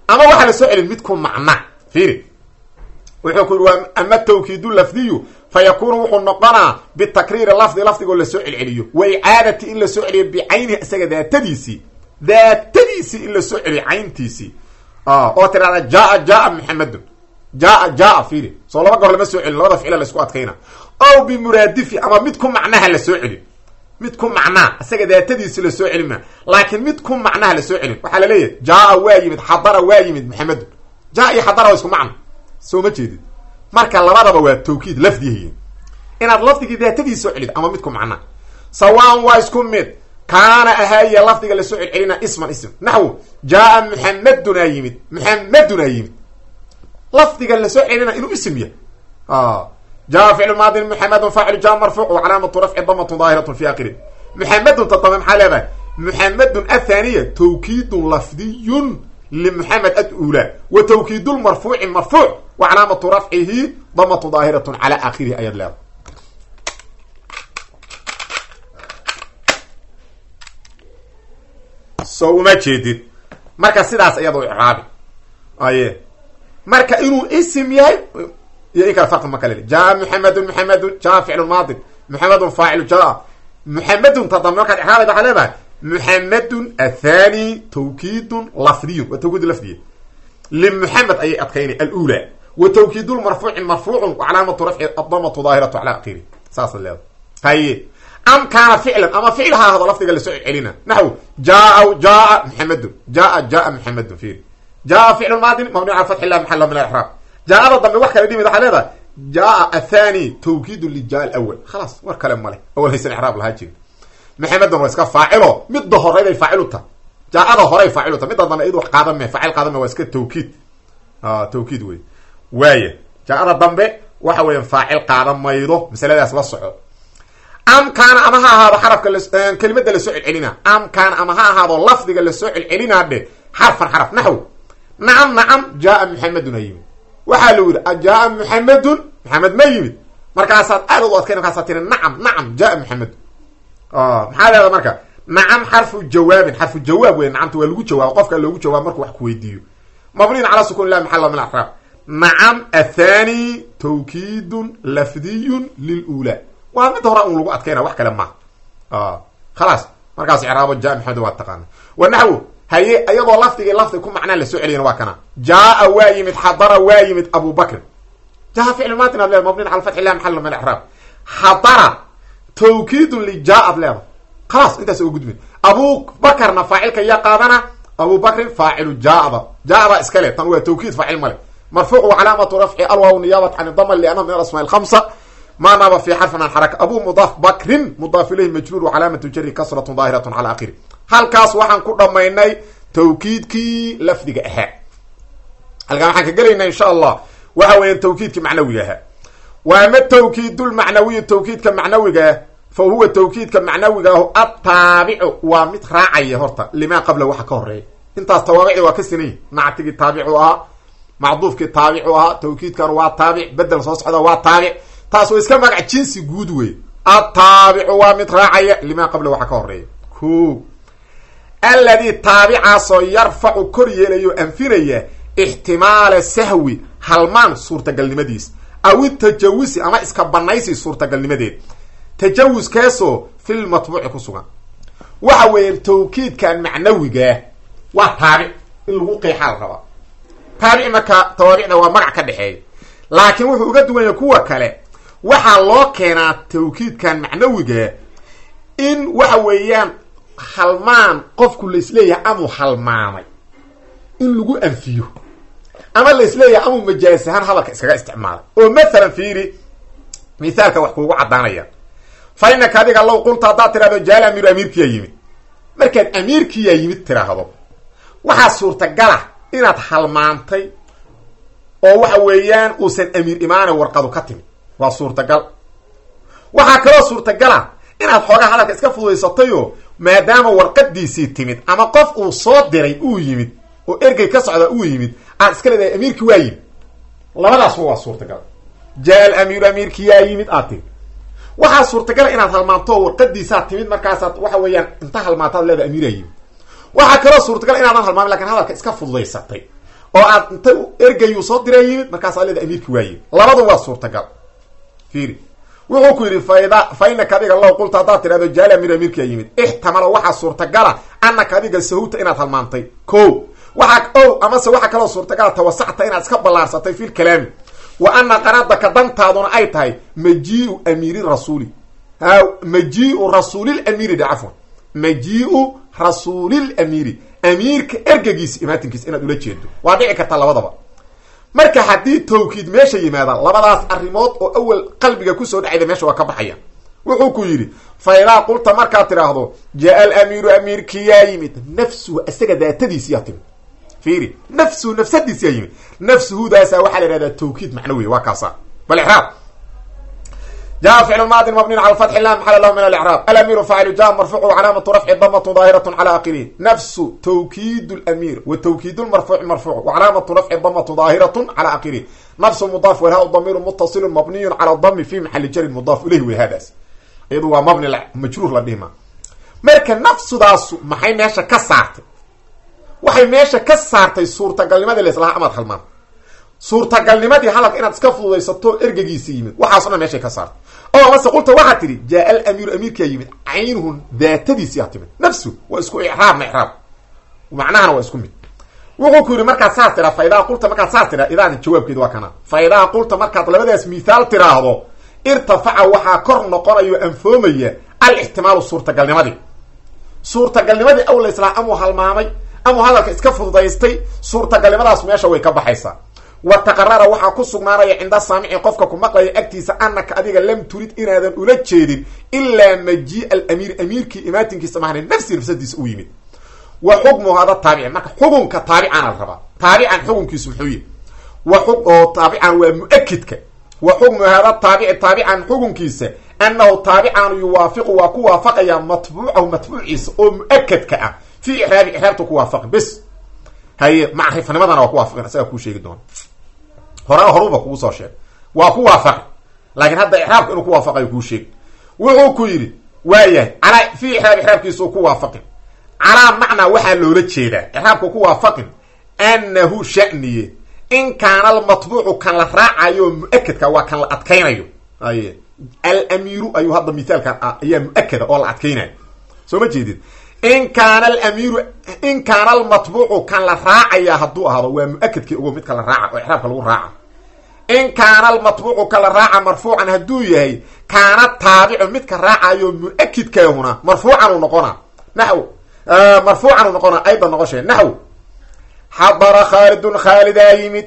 ama waxa la soo celin mid ku macna fiiri wuxuu ku waa ama tawkiidu lafdiyu fayakunu wuxuu noqonaa bitakriir lafdi lafdigo la soo celceliyo wa i'aadati in la soo celiyo bi'ayni isaga daatadiisi in la soo celiyo cayntiisi oo tirada jaa muhammad jaa fiiri soo laba goor lama soo celin labada ficil la isku adkayna aw bi muraadifi ama mid ku macnaha la soo celin mid ku macnaa isaga daatadiisi la soo celima laakiin mid ku macnaha la soo celin waxa la leeyahay jaa waa yimid xadara waa yimid muhammad jaa iyo xadara isku macna soo ma jeedid marka labadaba waa tawkiid lafdihi inaad lafdiga daatadiisa soo celid ama mid ku macna sawaan waa isku mid kaana ahaya lafdiga la soo celina isman ism naxwu jaa muhammaduna yimid lafdiga la soo celina inuu ism yahay jaa fi'l maadi muhammadun fa'il jaa marfu' wa alamatu raf'i dammatun dahiratun fi akhirih muhammadun tatamam halaba muhammadun athaniya tawkiidun lafdiyun لمحمد الأولى وتوكيد المرفوع مرفوع وعلامة رفعه ضمة ظاهرة على آخره أيضا لا ما جديد مركا سيداس أيضا إعرابي مركا إنو اسم يأيك الفرق المكالي جاء محمد جاء فعل الماضي محمد فاعل جاء محمد تضمنك الإعرابي ده حلبة محمد الثاني توكيد لفظي وتوكيد لفظي لمحمد أي أتخيني الأولى وتوكيد المرفوع وعلامة رفع الضمة ظاهرة على آخره ساس الله هاي أم كان فعلا أما فعلها هذا لفظ اللي سئل علينا نحو جاء محمد جاء محمد فيه جاء فعل الماضي مبني على فتح الله محل من الإحراب جاء هذا ضمن وحكة دي مدح هذا جاء الثاني توكيد للجاء الأول خلاص كلام مالي أول هيس الإحراب الهاجين محمد واسكا فاعله مد هوري فاعلته جاء هوري فاعلته مد ضمن ايد قادم فاعل قادم واسكا توكيد توكيد وايه جاء ضمن waxa weeyaan faacil qaadan maydo misaladaas la soco am kana ama ha hada xarafka kelimada la soo celina am kana ama ha hada lafdiga la soo celina de xarf nahw na'am jaa muhammadun yimid waxa loo yiri jaa muhammad ma yimid markaas aad u adkayna markaas tiin na'am jaa muhammad maxaa leedahay marka na'am xarfu jawaab weyn na'amtu waa lagu jawaab qofka loogu jawaab markuu wax ku weydiiyo mabniin ala sukun la mahalla min al-i'rab نعم الثاني توكيد لفظي للأولى ومد هراء لغو أتكينا وح كلام ما خلاص مركز إعراب جاء محمد واتقانا ونحو هي أيضا لفظ يكون معناه للسؤالين واكنا جاء وايمد حضر وايمد أبو بكر جاء فعل ماتنا مبني على الفتح لا محل من الإعراب حضر توكيد لجاء بلاه خلاص انت سوقد من أبو بكر فاعلك يا قادنا أبو بكر فاعل جاء اسكالي تنوى توكيد فاعل ملك مرفوع وعلامة رفع الواو نيابة عن الضمة لأنه من الأسماء الخمسة ما ناب في حرف من الحركة أبو مضاف بكر مضاف إليه مجرور وعلامة جر كسرة ظاهرة على آخره هل كاس وحن كل ما يناي توكيد كي لفظ إحاء هل كان حكى قلنا إن شاء الله وهو توكيد كمعنويها وما التوكيد المعنوي التوكيد كمعنوي فهو التوكيد كمعنوي التابع ومتراعي هرتا لما قبل وحكاه انت التوابع وكسني نعتقد التابعها معضوف كتابعها توكيد كان واتابع بدل صوص هذا واتابع تاسو اسكا مغا جنسي غود وي التابع ومتراعي لما قبل وحكوري كو الذي تابع سو يرفع كريليو انفينيه احتمال السهو حلمان suurtagalnimadiis او التجوز اما اسكا بنايسي suurtagalnimadeed تجوز كاسو في المطبوع كسوغا waxa weey توكيد كان معنويغا واتابع اللي قيحال ربا تابع مكا توابعنا ومرع كدحي لكن وحو uga duwan kuwa kale waxa loo keenaa tawkiid kan macnawiga in waxa weeyaan halmaan qofku la isleeyahay amu halmaamay in lagu anfiyo ama la isleeyahay amu majaasahan hadalka iskaga isticmaalo oo mesela fiiri misaalka wax kuugu cadaanaya fayna kadiga law qulta daatiraado jaal amirkiya yimid markaad amirkiya yimid tiraahdo waxa suurta gala inaad halmaantay oo waxa weeyaan uusan amiir imaana warqadu ka timi waa suurtagal waxa kale suurtagal inaad xogaa hadalka iska fududeysatay oo maadaama warqadiisii timid ama qof uu soo diray uu yimid oo ergey ka socda uu yimid aad iska leedahay amiirkii waa yimid labadaas waa suurtagal jaal amirkii yaa yimid aad waxa suurtagal inaad halmaanto warqadiisa timid markaas waxa weeyaan inta halmaantaad leedahay amiir yimid waxa kale suurtagal inaadan halmaamin laakiin hadalka iska fududeysatay oo aad inta ergayu soo diray yimid markaas aalida amiirki waaye labadu waa suurtagal fiiri wuxuu ku yiri fa inaka adiga law qulta hadaad tirahdo jaal amiirki yimid ihtamala waxa suurtagala annaka adiga sahuuta inaad halmaantay ko waxa amase waxa kala suurtagala tawasacta inaad iska balaarsatay fil kalaam wa anna qaradaka dantaaduna ay tahay maji'u amiiri rasuuli maji'u rasuulil amiiri dafwan maji'u rasuulil amiiri amiirka ergagiisa imaatinkiisa inaad ula jeedo waa dhici karta labadaba marka haddii tawkiid meesha yimaada labadaas arrimood oo awal qalbiga kusoo dhacayda meesha waa ka baxaya wuxuu ku yidhi fa idaa qulta markaad tiraahdo jaa alamiiru amiirkii yaa yimid nafsuhu isaga daatadiisi yaa timid fiiri nafsuhu nafsadiisi yaa yimid nafsuhudaasa waxaa la ihahdaa tawkiid macnawi waa kaasa balixraab جاء فعل الماضي مبني على الفتح لا محل له من الإعراب الأمير فاعل جاء مرفوع وعلامة رفع ضمة ظاهرة على آخره نفس توكيد الأمير والتوكيد المرفوع مرفوع وعلامة رفع ضمة ظاهرة على آخره نفس مضاف والهاء ضمير متصل مبني على الضم في محل جر مضاف إليه وهذا أيضا مبني مجرور لديهما مركا نفس داسو maxay meesha ka saartay waxay meesha ka saartay suurtagalnimada leeslaha amad halmaan suurtagalnimadii halka inaad iska fududaysato ergagiisa yimid waxaasna meesha ka saartay oo wasa qulta waxa tiri jaa al-amir amirka yimid aynuhu daatadiisi yaatimid nafsu wa isku i'raab macnaha waa isku mid wuxuu ku yiri marka saartira fayda qulta marka saartira idan jawaabkeedu waa kana fayda qulta marka labadaas miisaal tiraahdo irtafaca waxa kor noqonayo anfoomaya al-ihtimaal suurtagalnimadii aw la islaa amu halmaamay amu hadalka iska fududaystay suurtagalnimadaas meesha way ka baxaysaa وتقرر waxa ku sugnaanaya cinda saamici qofka ku maqlaya agtiisa annaka adiga lam turid inaadan ula jeedin illa maji al-amir amirki imaatinkiisa mahna nafsadiisa u yimid wa hukmu hada tabi'i marka hukunka tabi'an al-raba tabi'an hukunkiisu muxuu yahay wa hukmu tabi'an wa muakkidka wa hukmu hada tabi'an hukunkiisa annahu tabi'an yuwafiqu wa ku waafaqaya matbu'ahu matbu'is oo muakkidka ah fi i'raabtu ku waafaq bas hay macrifanimadana waa ku waafaqin asaga ku sheegi doon horuba kugu soo sheeg waa ku waafaq laakiin hadda i'raabku inuu ku waafaqay ku sheeg wuxuu ku yiri waaya ala fi i'raabkiisu ku waafaqin ala macna waxa loola jeedaa i'raabku ku waafaqin annahu sha'niye in kaana al-matbu'u kan la raacayo muakkadka waa kan la adkaynayo ay al-amiru ayu hadda mithaalkan ayaa muakkada oo la adkaynayo soo ma jeedid in kaana al-amiru in kaana al-matbu'u kan la raacaya haduu ahado waa muakkadkii ugu mid kala raaca oo i'raabka lagu raaca in kaana al-matbu'u kala raaca marfuucan haduu yahay kaana taabi'u mid ka raacayo muakkidka huna marfuucan noqona nahw marfuucan noqona aydan noqoshay nahw hadara khalidun khalidayimid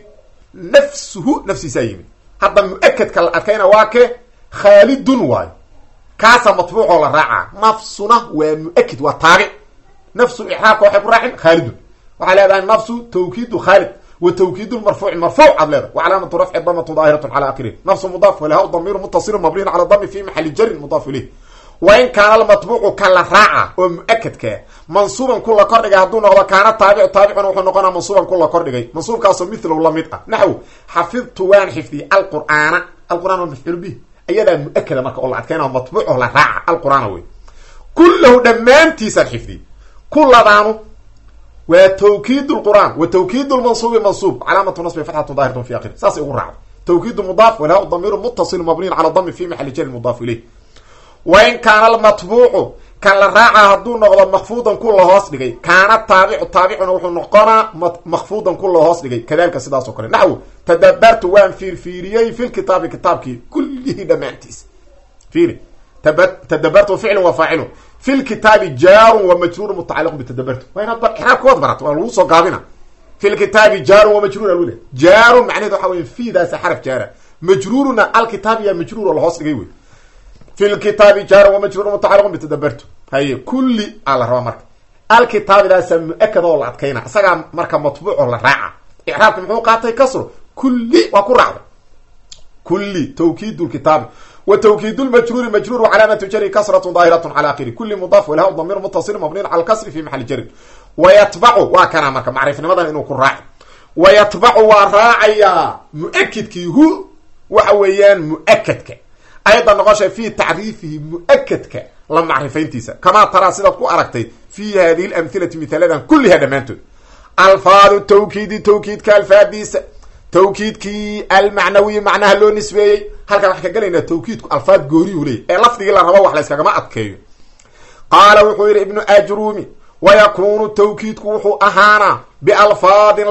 nafsi sayimid hadda muakkadka la adkayna waa ke khalidun waay kaasa matbuuc la raaca nafsuna waa muakkid waa taabic nafsu i'raabka waxa ku raacin khalidun waxa leedahay nafsu tawkiid khalid wa tawkiid marfu' adlada wa alamatu raf'i damatu dhahiratu ala akhirih nafsu mudaf wa lahu dhamir muttasil mabni ala dhammi fi mahall jar mudaf ilayh wa in kana al matbu'u kala raaca oo muakkadka mansuuban kullu kordhiga haduu noqdo kana taabicun wuxuu noqonaa mansuuban kullu kordhigay mansuubkaas mithlu lamid ah nahw hafidtu wa hifdi al-qur'ana maf'ul bih ayada muakkada marka oo la adkayna matbuuc oo la raaca al-qur'aan way kullu dhammaantiisa xifdi kulladanu wa tawkiid al-qur'aan wa tawkiid al-mansub alamatu nasb fathatu dhahiratu fi akhir saas ugu raac tawkiid mudaf wa lahu dhamir muttasil mabni ala dhamm fi mahall jar mudaf ilayh wa in kana al-matbu'u kan la raaca haduu noqdo makhfuudan kullu hoos dhigay kana taabicun wuxuu noqonaa makhfuudan kullu hoos dhigay kadalka sidaas oo kale nahw tadabbartu wa fiiriyay fil kitabki kullihi dhammaantiis fiiri tadabbartu fi'l wa fa'il fil kitabi jar wa majrur muta'alliq bi tadabbartu wa ina i'raab kood barat waa lagu soo gaabina fil kitabi jar wa majrur alwada jar macnaheedu waxa weeye fi daas xarf jara majruruna al-kitab ya majrur hoos dhigay way fil kitabi jar wa majrur muta'alliq bi tadabbartu hay kulli ala raba marka al-kitab daas muakkad oo la adkayna asaga marka matbuuc oo la raaca i'raabku muxuu qaatay kasro kulli wa ku raacda kulli tawkiid al-kitab wa tawkiid al-majrur majrur wa alamatu jarri kasratun dhahiratan ala akhir kulli mudaf wa lahu dhamir muttasil mabni ala al-kasr fi mahall jar wa yatba'u wa kana marka ma'rifnimadan inuu ku raac wa yatba'u wa raa'aya muakkidki hu waxa weeyaan muakkadka ayda noqoshay fi ta'rifihi muakkadka la ma'rifayntiisa kama tara sida ku aragtay fi hadhihi al-amthilati mithalan kullaha dhammaantood alfaadu tawkiidi tawkiidka alfaadiisa tawkiidkii almacnawiyi macnaha loo nisbeeyey halkan waxaan ka gelaynaa tawkiidku alfaad gooriyuu leeyay ee lafdigii la rabo wax la yskagama adkeeyo qaala wuxuu yidhi ibnu ajrumi wayakuunu tawkiidku wuxuu ahaanaa bialfaadin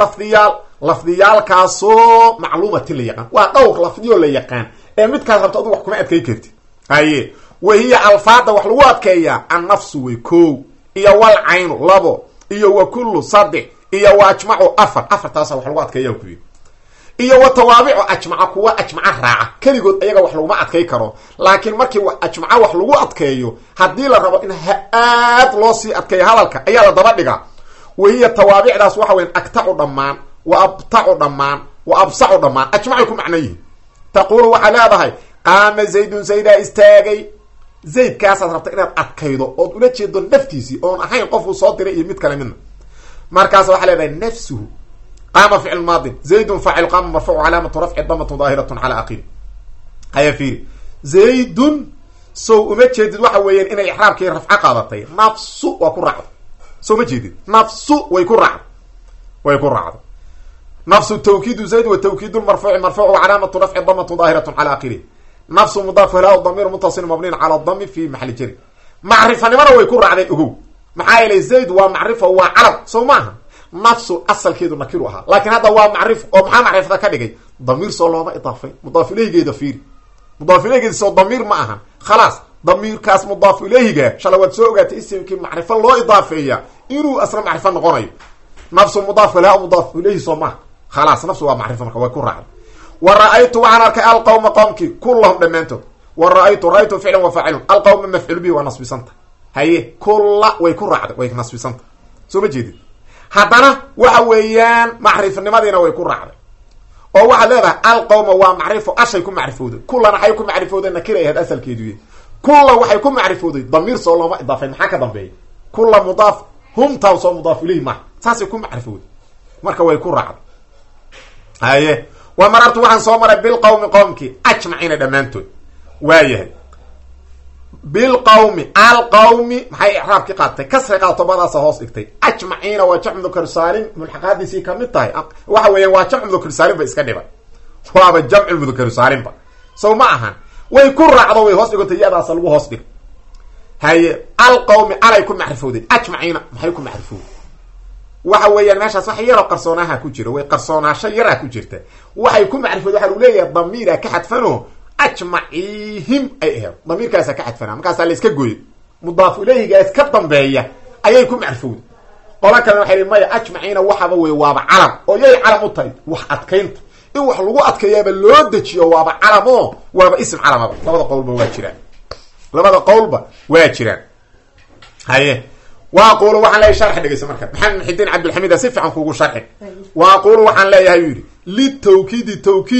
lafdiyaalkaasoo macluumatin la yaqaan waa dhowr lafdiyoo la yaqaan ee midkaas rabto aduu wax kuma adkay karti haye wahiya alfaada wax lagu adkeeyaa annafsu way kow iyo wal caynu labo iyo wa kullu saddex iyo wa ajmacu afartaasa wax lagu adkeeyaa ku yidhi iyo wa tawaabicu ajmaca kuwa ajmaca raaca keligood ayaga wax laguma adkay karo laakiin markii ajmaca wax lagu adkeeyo haddii la rabo in aad loo sii adkeeyo hadalka ayaa la daba dhigaa wahiya tawaabicdaas waxa weyan agtacu dhammaan wa abtacu dhammaan wa absacu dhammaan ajmacay ku macno yihin taquulu waxaad leedahay qaama zaydun zaydaa istaagay zaydkaasaad rabta inaad adkaydo ood ula jeedo naftiisii oon ahayn qofuu soo diray iyo mid kale midna markaas waxaa leedahay nafsuhu qaama ficl maadin zaydun faacil qaama marfuucu calaamatu rafci damatun daahiratun calaa aqili haya fiiri zaydun sow uma jeedid waxa weeyaan inay ixraabkii rafco qaadatay nafsu waa ku raacdo so uma jeedid nafsu way ku raacdo nafsu tawkiidu zayd wa tawkiidu marfuuci marfuucu calaamatu rafci damatun daahiratun calaa aqili nafsu mudaaf ilaa damiir mutasil mabniin cala dami fi maxali jari macrifanimana way ku raacdeen ogow maxaa yeelay zayd waa macrifa waa carab sow maaha nafsu asalkeedu nakiru ahaa laakiin hadda waa macrif oo maxaa macrifada ka dhigay damiir soo looma idaafay mudaaf ileygeeda fiiri mudaaf ileygeeda soo damiir ma ahan khalaas damiirkaas mudaaf ileyhiga shalay waad soo ogaatay isimkii macrifo loo idaafeeya inuu asna macrifo noqonayo nafsu mudaaf ilaa mudaaf ileyhi soo maaha khalaas nafsu waa macrifo marka way ku raacday wa ra-aytu waxaan arkay alqawma qowmkii kullahum dhammaantood wa ra-aytu ficlan wa faacilun alqawma mafcuul bihi waa nasbisanta haye kulla way ku raacday way nasbisanta soo ma jeedid haddana waxa weeyaan macrifnimadiina way ku raacday oo waxaad leedahay alqawma waa macrifo ashay ku macrifowday kullana waxay ku macrifowday nakira ahayd asalkeedu kulla waxay ku macrifowday damiir soo looma idaafay maxaa ka dambeeya kulla mudaaf humtaa soo mudaaf ilayhi maha saasay ku macrifowday marka way ku raacday haye wa marartu waxaan soo maray bilqawmi qowmkii ajmaciina dhammaantood waayahay bilqawmi alqawmi maxay ixraabkii qaatay kasri qaatobadaasa hoos dhigtay ajmaciina waa jamcu mudakar saalim mulxaqaadiisii kamid tahay waxa weeyaan waa jamcu mudakar saalim ba iska dhibay waaba jamcu mudakar saalimba sow ma ahan way ku raacdo way hoos dhigotay iyadaasa lagu hoos dhig haye alqawmi alay ku macrifowday ajmaciina maxay ku macrifowday waxa weeyaan meeshaas wax yaro qarsoonaha ku jira way qarsoonaasho yaraa ku jirta waxay ku macrifowday waxa uu leeyahay damiira ka xadfano ajmacihim ay ahayd damiirkaasa ka xadfanaa markaasaa la iska gooyey mudaaf ilayhigaas ka dambeeya ayay ku macrifowday qola kalena waxay maya ajmaciina waxaba wey waaba calam oo yay calam u tahay wax adkaynta in wax lagu adkeeyaaba loo dejiyo waaba calam oo waaba ism calamaba labada qowlba waa jiraan haye waaqulu waxaan leeyahay sharxi dhegeysa marka maxamed muxidiin cabdilxamiida si fiican kuugu sharxi waaqulu waxaan leeyahay u yidhi litawkiidi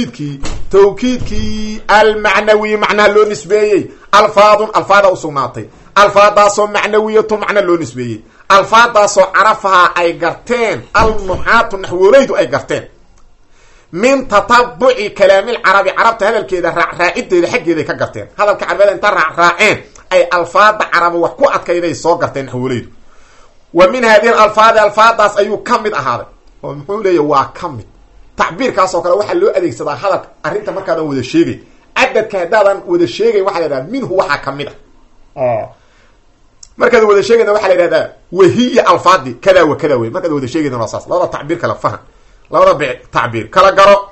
tawkiidkii almacnawiyi macnaha loo nisbeeyey alfaadun alfaada usugnaatay alfaadaasoo macnawiyatun macna loo nisbeeyey alfaadaasoo carafahaa ay garteen alnuxaatu naxwoolaydu ay garteen min tatabuci kalaamilcarabi carabta hadalkeeda raacraacideeda xaggeeday ka garteen hadalka carbeeda inta raacraaceen ay alfaada caraba wax ku adkayday soo garteen naxwoolaydu wa min haadihi alfaadi alfaadaas ayuu ka mid ahaaday oo muxuu leeyahy waa ka mid tacbiirkaas oo kale waxaa loo adeegsadaa hadalka arrinta markaadan wada sheegay cadadka haddaadan wada sheegayn waxaa la yidhahdaa minhu waxaa kamid ah markaad wada sheegayna waxaa la yidhahdaa wahiya alfaadi kada wa kada wey markaad wada sheegayna waa saas labada tacbiir kala fahan labada tacbiir kala garo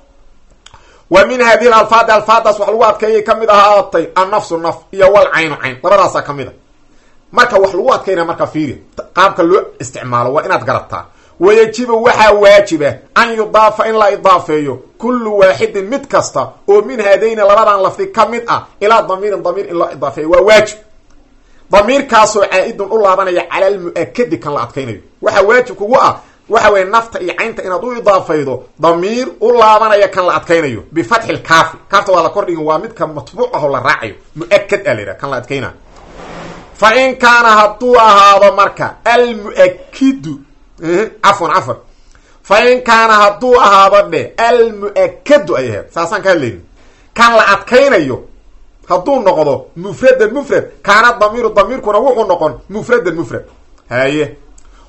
wa min hadihi alfaadi alfaadaas wax lagu adkeeyay kamid ahaatay annafsu naf iyo wal caynu cayn labadaasaa kamid a marka wax lagu adkaynaya marka fiiri qaabka loo isticmaalo waa inaad garataa wayajibu waxaa waajiba an yudaafa in la idaafeeyo kullu waaxidin mid kasta oo min haadayni labadan lafdi ka mid ah ilaa damiirin damiir in loo idaafeeyo waa waajib damiirkaasoo caa-idun u laabanaya cala almu-akadi kan la adkaynayo waxaa waajib kugu ah waxa weye nafta iyo caynta inaad u idaafaydo damiir u laabanaya kan la adkaynayo bifatxi lkaafi kaafta waa la kordhigin waa midka matbuuc ahoo la raacayo mu-akad a la yidhaha kan la adkaynayo fa in kaana hadduu ahaado marka almuakidu cafwan fa in kaana hadduu ahaado dhe almu-akadu ay ahayd saasaan ka hadlayni kan la adkaynayo hadduu noqdo mufradan mufrad kaana damiiru damiirkuna wuxuu noqon mufradan mufrad haye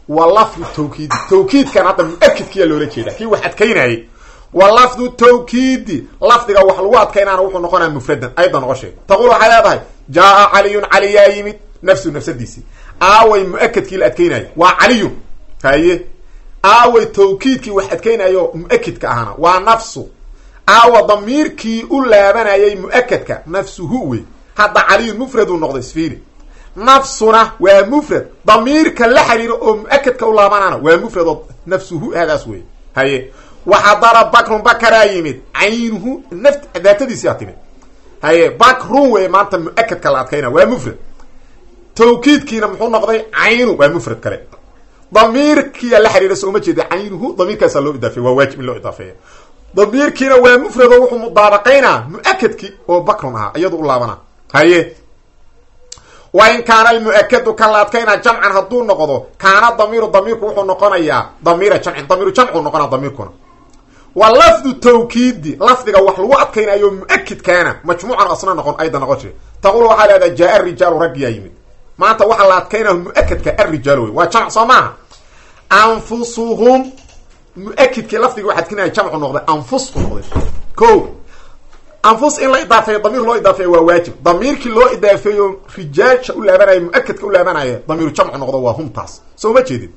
ولفظ التوكيد توكيد كان هذا مؤكد كيا لولا جيدا كي واحد كيناي ولفظ التوكيد لفظه wax lagu adkeenana wuxuu noqonaa mufradan aydan qoshay taqulu halaadahay jaa ali ali yimid nafsadiisi aaway muakkadkii la adkeenay waa ali haye aaway tawkiidkii wax adkeenayo muakkidka ahana waa nafsu aawa damirkii u laabanayay muakkadka nafsuhu way hada ali mufrad noqday isfiiri nafsuna waa mufrad damirka la xiriiro oo muakkadka u laabanana waa mufrad nafsuhu hadaas way haye وحضر بكر يمد عينه نفت ذاتدي سياتمد هي بكر وما انت مؤكد كلا ادكينا ومفرد توكيد كينا محو نقضي عينه ومفرد كلا ضمير كي لا خريره سو ما جيده عينه ضمير كاس لو اضافه وواجب لو اضافه ضمير كينا ومفرد وحو مضارقينا مؤكد كي وبكرها ايضا لابنا هي وإن كان المؤكد كلا ادكينا جمعا هدو نقضو كان الضمير وحو نقنيا ضمير جمع نقنا ضميركنا واللفظ التوكيد لفظه wax lagu adkaynayo muakkid kana majmuucan asna noqon aydan noqoshay taqulu hada jaa ar-rijal ragiya yimid maanta waxa la adkaynayo muakkidka ar-rijal waa jamac soomaa anfusuhum muakkidka lafdiga waxa adkaynayo jamac noqday anfus noqday ko anfus in la idaafeeyo damir loo idaafeeyo waa waajib damirki loo idaafeeyo rijaasha u laabanayo muakkidka u laabanayo damir jamac noqdo waa humtaas soo ma jeedid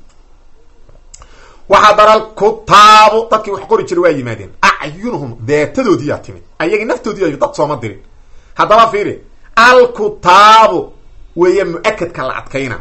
وحضر الكتاب تكي وحقوري جري واي يمادين اعينهم ذاتدودي ياتمد ايغي نفتودي اي دد سوما ديرين هذا فيري الكتاب وهي مؤكد كلا ادكينا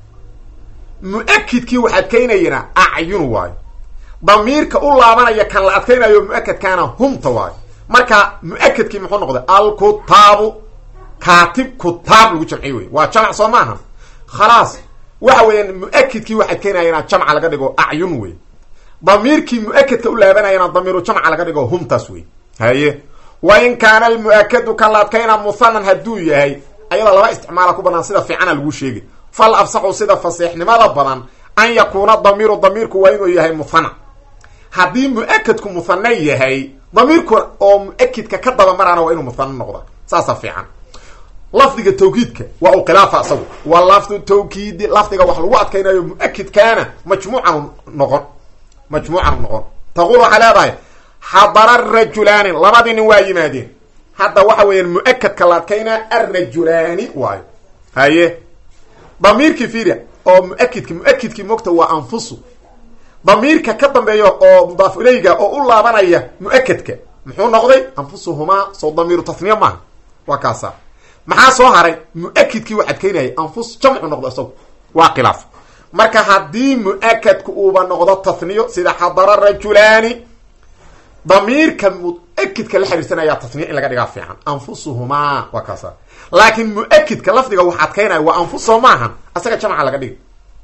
مؤكد كي واحد كينينا اعين واي ضميرك او لابانيا كان لا ادكينايو مؤكد كان هم تواي marka muakkadki muxuu noqday al-kutab katib kutab lagu jamciyo waa jamac Soomaha خلاص waxa weeyaan muakkidkii waxa keenayna jamca laga dhigo a'yun way damirkii muakkidka u laabanayna damiru jamca laga dhigo humtas way haye wa in kana al muakkadu kala kayna musannan haduu yahay ayada laba isticmaal ku banaan sida fiicana lagu sheegay fal afsaxu sida fasiixnimada badan an yakuna damirku waa inuu yahay musanna hadii muakkidku musanna yahay damirku oo muakkidka ka daba marana waa inuu musanna noqdo saasa fiican لفظ التوكيد وخلاف اصل واللفظ التوكيد لفظه wax lagu adkaynayo muakkid kana majmuucan noqon taqulu haladay hadara ar-rajulan labadin waa yimaadeen hada waxa weeyaan muakkid kala adkayna ar-rajulani waay haye damirki fiira oo muakkidki moogta waa anfusu damirka ka dambeeyo oo mudaaf ilayga oo u laabanaya muakkidka muxuu noqday anfusuhuma soo damiru tasniya ma waa kaasa maxaa soo haray muakkidkii waxa adkaynay anfus jamcu noqdo asoo waa khilaaf marka hadii muakkadku uu noqdo tasniyo sida hadara rajulani damirka muakkidka la xiriirsanaya tasniyo in laga dhigaa fiican anfusuhuma waa kaasa laakiin muakkidka lafdiga waxa adkaynay waa anfuso maahan asaga jamca laga dhig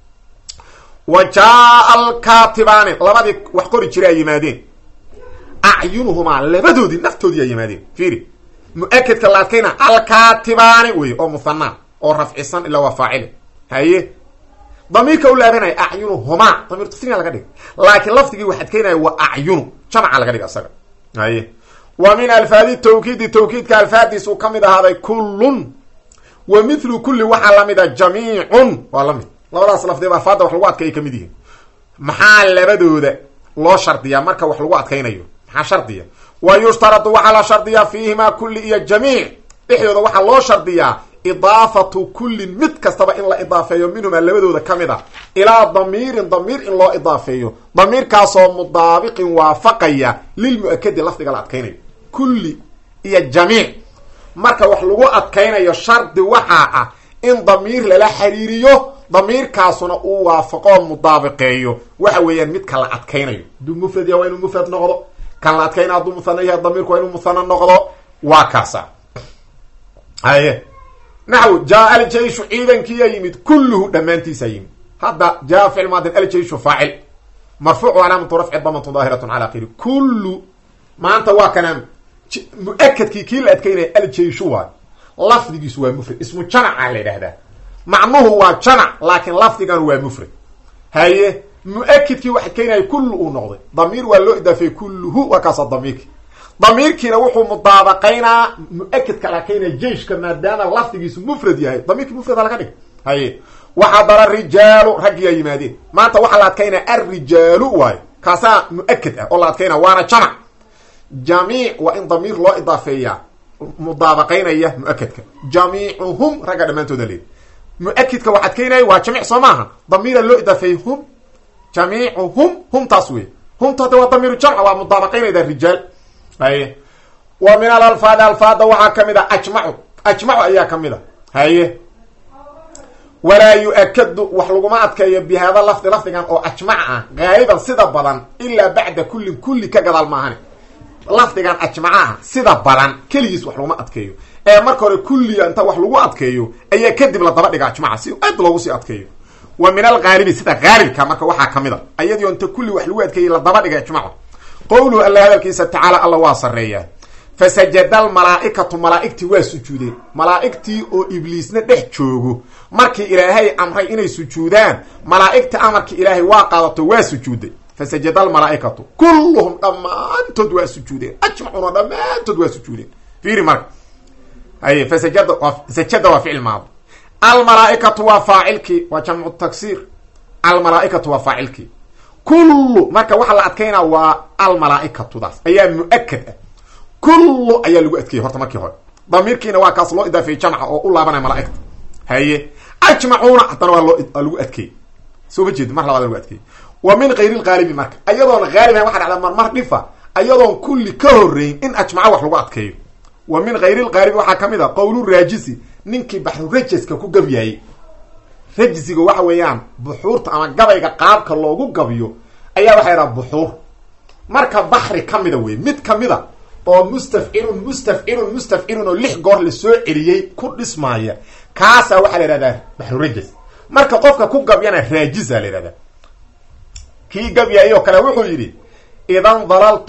wajaa al-katibani labadi wax qori jiray yimaadeen a'yunuhuma labadoodi naftoodi yimaadeen fiiri مؤكد كلا كينا الكاتبان وي او مثنى او رفعسان الا وفاعل هي ضميرك ولا بين اعينهما ضمير تسنيه لغا دغ لكن لفظي واحد كينا واعين جمع لغا دغ اسغا هي ومن الفاظ التوكيد كالفاظ سو كميد هذا كل ومثل كل وحلمد جميع ولمد labadaas lafdi baa faada wax lagu adkay kamidii maxaa labadooda loo shardiyaa marka wax lagu adkaynayo maxaa shardiya ويشترط على شرطيا فيهما كل إيا الجميع إحيوذا وحا الله شرطيا إضافة كل مد كستبا إن لا إضافيو منهما اللبدو كامدا إلى ضمير إن لا إضافيو ضمير كاسو مضابق وافقيا للمؤكد لفظي قال أتكيني كل إيا الجميع marka wax lagu adkaynayo shardi waxa in damiir la xiriiriyo ضمير كاسونا uu waafaqo mudaabiqeeyo waxa weeyaan mid kala adkaynayo du mufrad ya waa inuu mufrad noqdo kan la adkayna adu musanaya damirku waa inuu musanna noqdo waa kaasa haye nahu jaa al-jaysh ciidanki yimid kulluhu dhamaantiisa yimid hada jaa fi'l maadi al-jaysh fa'il marfu' wa alaamatu raf'i damatu daahiratan ala akhiri kullu ma anta waa kana muakkadki kii la adkaynay al-jaysh waa lafdigiisu waa mufrad ismu jama'a la yiraahdaa macnuhu waa jamac laakin lafdigan waa mufrad haye مؤكد واحد كينا كله نقضي ضمير ولا إضافة كله وكاس ضمير كنا وحو مطابقين مؤكد كلا كينا الجيش كما دانا لفظ مفرد ياهي ضمير مفرد على كده هاي waxadara rijaalu raggiyaa yimaadeen maanta waxaa la adkaynaa arrijaalu waayo kaasaa mu-akad ah oo la adkaynaa waana jamac jamiic waa in damiir loo idaafeeyaa mudaabaqaynaya mu-akadka jamiicuhum ragga dhammaantooda leed mu-akidka wax adkaynaya waa jamiic soo maaha damiira loo idaafeeyey hum jamiicuhum hum taas wey humta hadda waa damiiru jamca waa mudaabaqaynayda rijaal haye wa min alalfaadi alfaada waxaa kamid a ajmacu ayaa kamid a haye walaa yu-akadu wax laguma adkeeyo bi hada lafdigan oo ajmac ah gaaliban sida badan ilaa bacda kullin kulli ka gadaal maahane lafdigan ajmaca ah sida badan keligiis wax laguma adkeeyo ee marka hore kulliga inta wax lagu adkeeyo ayaa kadib la daba dhiga ajmaca si aad loogu sii adkeeyo wa min algaalibi sida gaalibka marka waxaa kamid a ayadii inta kulli wax lagu adkeeyey la daba dhiga ajmaca qowluhu alla hadalkiisa tacaala alla waa sareeyaa fasajada almalaaikatu malaaigtii waa sujuudeen malaaigtii oo ibliisna dhex joogo markii ilaahay amray inay sujuudaan malaaigta amarkii ilaahay waa qaadato waa sujuuday fasajada almalaaikatu kulluhum dhammaantood waa sujuudeen ajmacuna dhammaantood waa sujuudeen fiiri marka ay fasajada waa ficil maadi almalaaikatu waa faacilkii waa jamcu taksiir almalaaikatu waa faacilkii kullu marka waxaa la adkaynaa waa almalaaikatudaas ayaa mu-akad ah kullu ayaa lagu adkeeyey horta markii hore damiirkiina waa kaas loo idaafeeyey jamca oo u laabanaya malaaigta haye ajmacuuna haddana waa lagu adkeeyey soo ma jeedi mar labaad lagu adkeeyey wa min gayri lgaalibi marka ayadoona gaalib ahan waxa dhacda marmar dhifa ayadoon kulli ka horeyn in ajmaco wax lagu adkeeyo wa min gayri lgaalibi waxaa kamid a qowlu raajisi ninkii baxru rajaska ku gabyaayey rajisiga waxa weeyaan buxuurta ama gabayga qaabka loogu gabiyo ayaa waxa yidhaha buxuur marka baxri kamida wey mid kamida oo mustafcilun oo 6 goor la soo celiyey ku dhismaaya kaasaa waxaa la yihahdaa baxru rajas marka qofka ku gabyana raajisa la yihahdaa kii gabyaayoo kale wuxuu yidhi idan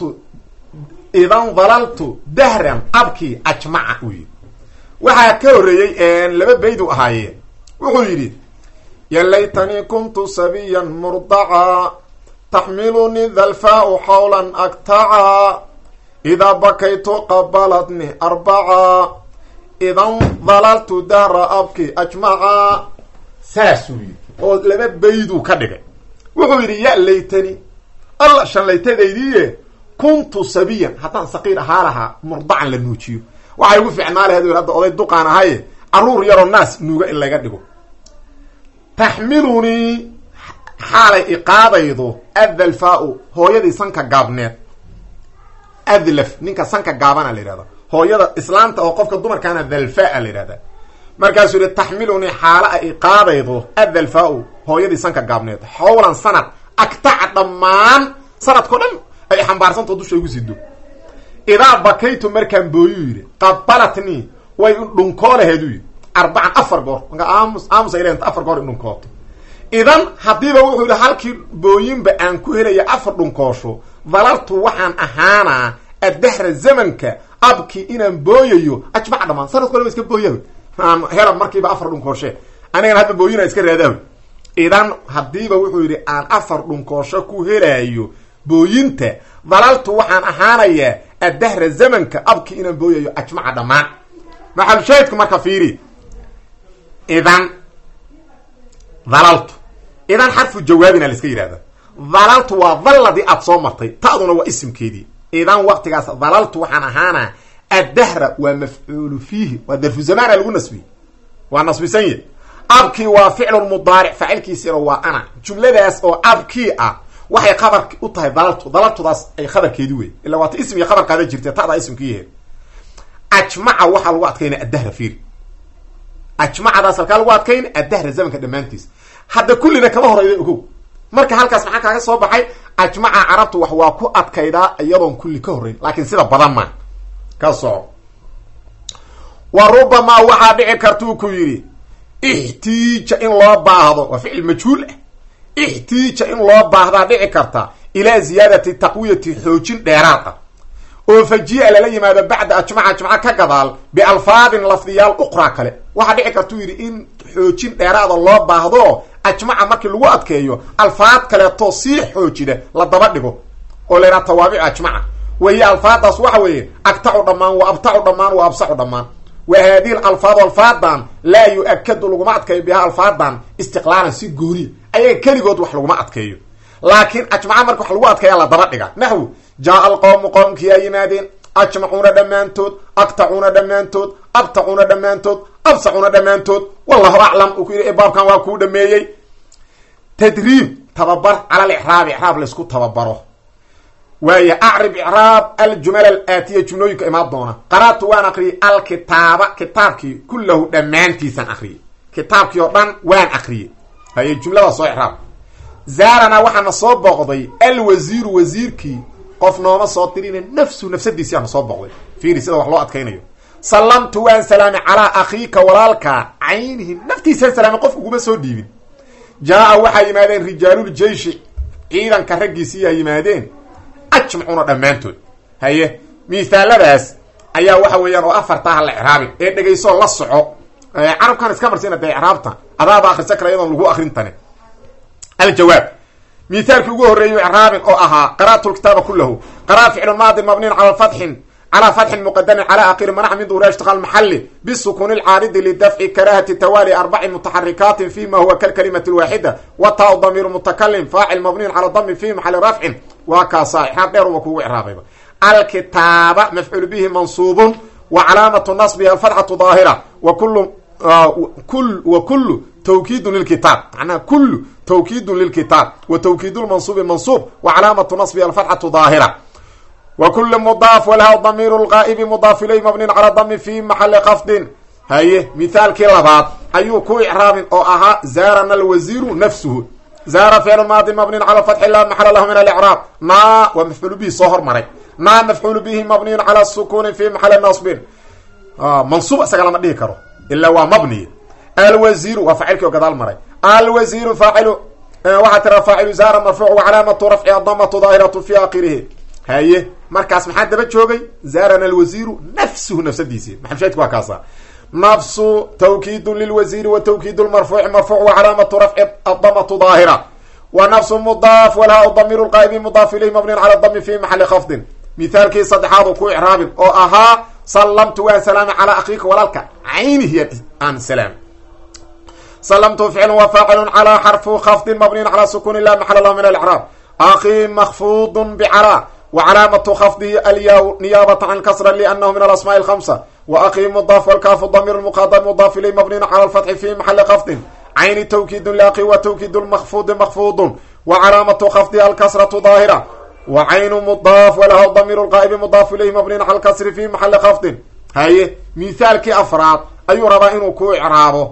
dalaltu dahran abkii ajmaca uu yidhi waxaa ka horreeyey laba baydu ahaayeen wuxuu yidhi ya laytanii kuntu sabiyan murdaca taxmiluni dalfaau xawlan agtaca idaa bakaytu qabalatni arbaca idan dalaltu dahra abkii ajmaca saasuu yidhi oo laba bayduu ka dhigay wuxuu yidhi ya laytani alla shanlaytadaydiiye kuntu sabiyan haddaan saqiir ahaa lahaa murdacan la nuujiyo waxay ugu fiicnaa laheed hadda oday duqaan ahaye caruur yaroo naas nuuga in laga dhigo taxmilunii xaalay iqaadaydo adalfaa-u hooyadii sanka gaabneed adlaf ninka sanka gaabana la yihahda hooyada islaamta oo qofka dumarkaana dalfaa la yihahda markaasuu yihi taxmilunii xaala a iqaadaydo adalfaa-u hooyadii sanka gaabneed howlan sanad agtaca dhammaan sanadkao dhan ay xambaarsantao dusha igu sido idaa bakaytu markaan booyuu yidhi qabalatnii way dhunkooleheeduu yidhi 4 goor marka aamusa ilenta 4 goor dhunkooto idan haddiiba wuxuu yidhi halkii booyinba aan ku helaya 4 dhunkoosho dalaltu waxaan ahaanaa addahra zamanka abkii inaan booyayo ajmac dhamaan sanadko dhan iska booyaho aan hela markiiba 4 dhunkooshe anigana hadda booyina iska raadaho idan haddiiba wuxuu yidhi aan 4 dhunkoosho ku helaayo booyinta dalaltu waxaan ahaanayaa addahra zamanka abkii inaan booyayo ajmaca dhammaan maxalushaahidku marka fiiri idan dalaltu idan xarfu jawaabina la iska yidhahda dalaltu waa dalladii aad soo martay ta'duna waa isimkeedii idan waqtigaas dalaltu waxaan ahaanaa addahra waa mafcuulu fiihi waa darfu zamaana lagu nasbiyey waa nasbisanye abkii waa ficlu mudaaric faacilkiisina waa ana jumladaas oo abkii ah waxay khabar u tahay dalaltudaas ay khabarkeedi wey ila waata ism iyo khabar qaada jirta ta'daa ismkii yahay ajmaca waxaa lagu adkaynaa addahra fiiri ajmacadaas halkaa lagu adkayn addahra zamanka dhammaantiis hadda kullina kama horeyda ogow marka halkaas maxaa kaaga soo baxay ajmaca carabtu wax waa ku adkaydaa iyadoon kulli ka horreyn laakiin sida badan maa ka soco wa rubamaa waxaa dhici kartuu ku yidhi ixtiija in loo baahdo waa ficil majhuul ah ixtiija in loo baahdaa dhici karta ilaa ziyaadati taqwiyati xoojin dheeraad ah oo fajiia lala yimaado bacda ajmaca ka gadaal bialfaadin lafdiyaal uqraa kale waxaa dhici kartuu yidhi in xoojin dheeraada loo baahdo ajmaca markii lagu adkeeyo alfaad kaleeto sii xoojida la daba dhigo oo la yidhaha tawaabicu ajmaca wahiya alfaadaas waxa weeye agtacu dhammaan wa abtacu dhammaan wa absaxu dhammaan وهذه الألفاظ والفاظان لا يؤكد لغما أدكي بها الفاظان استقلالا سي قوري أي كليقود وح لغما أدكي لكن أجمع مرك وح لغما أدكي الله دبردقا نحو جاء القوم قوم كي يمادين أجمعون دمانتود أقطعون دمانتود أبطعون دمانتود أبصعون دمانتود والله أعلم وكير إباب كان واكو دميي تدريب تببر على الإحراب إحراب لسكو تببره وهي أعرب إعراب الجمل الآتية جملويك إمام دونا قرأت وان أقري الكتابة كتابك كله دمانتي سن أقري كتابك يوطان وان أقري هي الجملة صحيح إعراب زارنا وحنا صوب بغضي الوزير وزيركي قفنا ما صوترين نفس الديسي أنا صوب بغضي في رسالة وحلوات كينيو سلمت وان سلامي على أخيك ولالك عينه نفتي سلامي قفك وما سو ديبين جاء وحا يمادين رجال الجيش إذا كرقسية يمادين أجمعون دمانتود هي مثال بس أيها وحا ويان وأفرتها الإعرابي إيه دقيسو الله الصعو عرب كان اسكامر سينا دي إعرابتا أضاب آخر سكرة أيضا لغو آخرين تاني الجواب مثال كيقوه الرئيو إعرابي أو أها قرأت الكتاب كله قرأ فعل الماضي مبنين على فتح مقدم على أخير منع من ظهور اشتغال محلي بالسكون العارض لدفع كراهة توالي 4 متحركات فيما هو كالكلمة الواحدة وتاء ضمير متكلم فاعل مبني على الضم في محل رفع وكصحيح غير وكو إعرابي الكتابة مفعول به منصوب وعلامة النصب الفتحة ظاهرة وكل توكيد للكتاب معناها كل توكيد للكتاب وتوكيد المنصوب منصوب وعلامة النصب الفتحة ظاهرة وكل مضاف وله الضمير الغائب مضاف إليه مبني على الضم في محل خفض هي مثال كلابات أيوكو إعراب أو أها زارنا الوزير نفسه زار فعل ماضي مبني على فتح لا محل له من الإعراب ما ومفعول به صهر مري ما مفعول به مبني على السكون في محل نصب منصوب أسأل ما ديكرو إلا هو مبني الوزير وفعلك وقدال مري الوزير فاعل وحتى فاعل زار مرفوع وعلامة رفع الضمة ظاهرة في آخره هاي مركز محد دبا جوغي زارنا الوزير نفس ديسي محمشيتك واكاسا نفس توكيد للوزير وتوكيد المرفوع مرفوع وعلامة رفع الضمة ظاهرة ونفس مضاف ولا الضمير الغائب مضاف إليه مبني على الضم في محل خفض مثال كي صدحاض كو إعراب أو أها سلمت وسلام على أخيك ولالك عينه هي عن سلام سلمت فعل وفاعل على حرف خفض مبني على سكون لا محل له من الإعراب أخي مخفوض بعراء وعلامة خفضه الياء نيابة عن كسر لأنه من الأسماء الخمسة وأخي مضاف والكاف الضمير المقدم مضاف إليه مبني على الفتح في محل خفض عين توكيد لأخي وتوكيد المخفوض مخفوض وعلامة خفضه الكسرة ظاهرة وعين مضاف وله الضمير الغائب مضاف إليه مبني على الكسر في محل خفض هاي مثال كأفراد أي ربائن كو إعرابه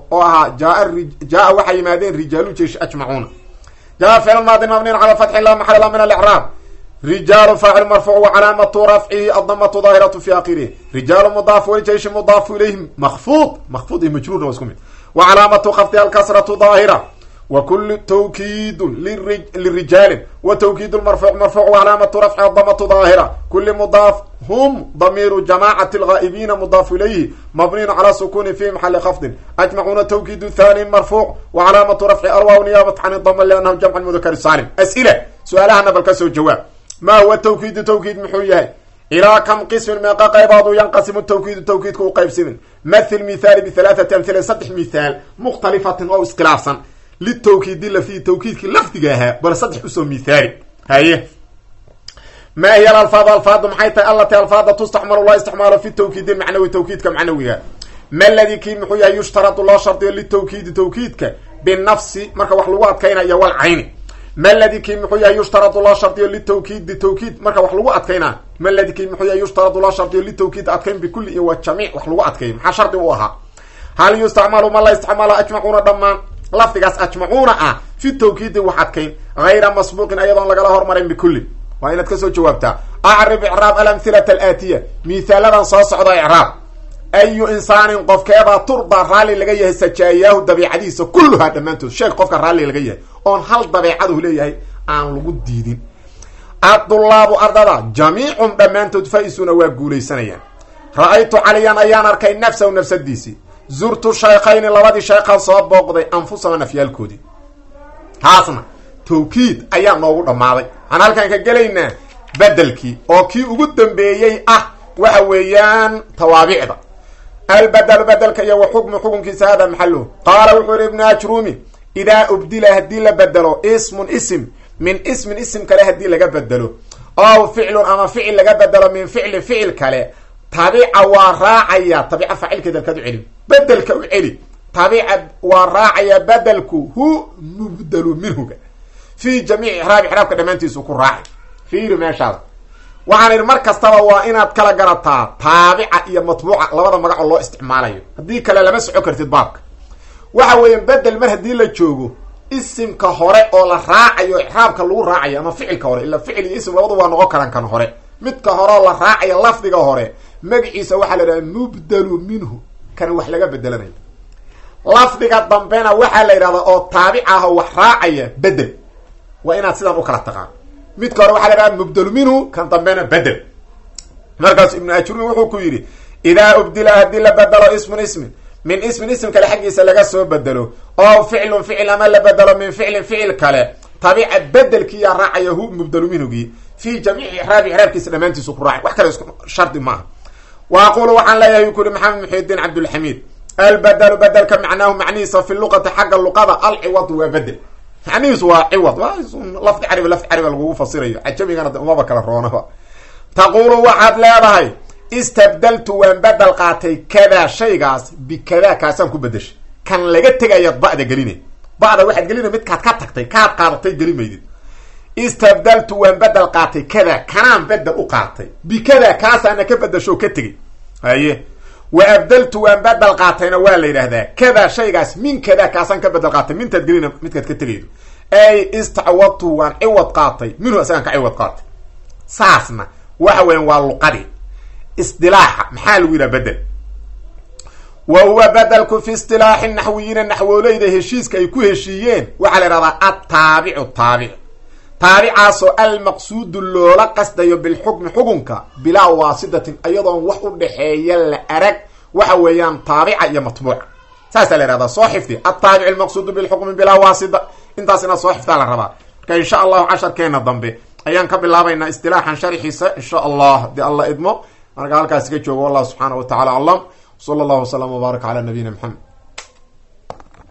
جاء وحي مادين رجال جيش أجمعون جاء فعل الماضي مبني على الفتح لا محل له من الإعراب رجال فاعل مرفوع وعلامة رفعه الضمة ظاهرة في آخره رجال مضاف والجيش مضاف إليهم مخفوض مجرور واسكمه وعلامة خفضها الكسرة ظاهرة وكل توكيد للرجال وتوكيد المرفوع مرفوع وعلامة رفع الضمة ظاهرة كل مضاف هم ضمير جماعة الغائبين مضاف إليه مبني على سكون في محل خفض أجمعون توكيد ثاني مرفوع وعلامة رفع الواو نيابة عن الضمة لأنه جمع المذكر السالم أسئلة سؤالها نبالكسو الجواب ما هو التوكيد توكيد محويه إلى كم قسم ما قيباض ينقسم التوكيد كو قيب سمن مثل مثال بثلاثة أمثلة سطح مثال مختلفة أو اسقلافا للتوكيد اللي فيه توكيد لفتقاها بل سطح اسم مثال هاي ما هي الألفاظ محيطة التي ألفاظ تستحمل الله استحمال في التوكيد المعنوي توكيد كمعنويها ما الذي كي محويه يشترط الله شرطيا للتوكيد توكيدك بالنفس مركا وحلوات كينا يوال عيني ما الذي كي محويه يشترط الله شرطيا للتوكيد توكيد مركا وحلوات كينا ما الذي كي محويه يشترط الله شرطيا للتوكيد أتكين بكل والجميع وحلوات كين محا شرطي وها هل يستعمل ما لا يستعمل أجمعون دمان لفتقاس أجمعون في التوكيد وحدكين غير مسبوق أيضا لقى له هرمرين بكل وإن تكسو جوابتا أعرب إعراب الأمثلة الآتية مثالا صاصعد إعراب أي إنسان قف كيبا ترضى رالي لغيه السجاياه الدبيع حديث كلها دمانتو الشيخ قفك رالي لغيه أون هل دبيعته ليه عن لغد ديدين الطلاب أرضا جميع دمانتو تفايسون وقولي سنيا رأيت عليا أيان أركي نفسه ونفس الديسي زرت الشيخين لبدي شيخان صواب بوقضي أنفسنا نفي الكودي هاسنا توكيد أيان نوغو دماغي أنا هلكان كجلينا بدلكي أو كي ugu dambeeyay ah waxa weeyaan tawaabicda albadlu bedelka iyo wa xukmu xukunkiisa hada maxaluhu qaala wuxuu yihi ibnu ajrumi idaa ubdila haddii la bedelo ismun ism min ismin ism kale haddii laga bedelo ow ficlun ama ficil laga bedelo min ficlin ficil kale tabica waa raacaya tabica faacilkeeda alkaad u celi bedelka u celi tabica waa raacaya bedelku hu mubdelu minhuga fi jamiici ixraabi ixraabka dhammaantiisu ku raaci fiiri meeshaada waxaan idhi mar kastaba waa inaad kala garataa taabica iyo matbuuca labada magaco loo isticmaalayo haddii kale lama soco kartid baabka waxa weeyaan bedel mar haddii la joogo isimka hore oo la raacayo ixraabka lagu raacayo ama ficilka hore ila ficil iyo ism labadu waa noqon karaan kan hore midka hore oo la raacayo lafdiga hore magaciisa waxaa la idhaha mubdelu minhu kan wax laga bedelanayo lafdiga dambena waxaa la yidhahdaa oo taabic ah oo wax raacaya bedel waa inaad sidan u kala taqaan midka hore waxaa la yidhahda mubdelu minhu kan dambena bedel markaas ibnu ajrumi wuxuu ku yidhi idaa ubdila haddii la bedelo ismun ismin min ismin ism kale xaggiisa laga soo bedelo oo ficlun ficil ama la bedelo min ficlin ficil kale tabica bedelkiiyaa raacaya hu mubdelu minhugii fi jamiici ixraabi ixraabkiisa dhammaantiisu ku raaci wax kale isku shardi maaha wa aqulu waxaan leeyahay ku yuri maxamed muxidiin cabdulxamiid albadelu bedelka macnaahu macnihiisa fi luqati xagga luqada alciwad waa bedel macnihiisu waa ciwad lafdi carabi lagugu fasirayo cajamigana umaba kala roonaba taqulu waxaad leedahay istabdaltu waan bedel qaatay kada shaygaas bikada kaasaan ku bedeshay kan laga tegayaad ba'da geline ba'da waxaad gelina midkaad ka tagtay kaad qaadatay geli maydid istabdaltu waan bedel qaatay kada kanaan bedel u qaatay bikada kaasaana ka bedasho ka tegay haye wa abdaltu waan bedel qaatayna waa la yidhaahdaa kada shaygaas min kada kaasaan ka bedel qaatay mintaad gelina midkaad ka tegaydo ay istacwadtu waan ciwad qaatay minhu asagaan ka ciwad qaatay saasna waxa weyan waa luqadii isdilaaxa maxaa lagu yidhaha bedel wa huwa bedelku fi istilaaxi naxwiyiina naxwooleyda heshiiska ay ku heshiiyeen waxaa la yidhahdaa attaabicu taabic taabicaasoo almaqsuudu loola qasdayo bilxukmi xukunka bilaa waasitatin iyadoon wax u dhexeeya la arag waxa weeyaan taabica iyo matbuuca saasaa la yihahdaa soo xifdi attaabic almaqsuudu bilxukmi bilaa waasita intaas inaad soo xiftaa la rabaa marka insha allahu casharkeena dambe ayaan ka bilaabaynaa istilaaxan sharxiisa insha allah hadii alla idmo marka halkaas ka joogo wallahu subxaana wa tacala aclam sala allahu wasalam wbaaraka cala nabiyina maxamed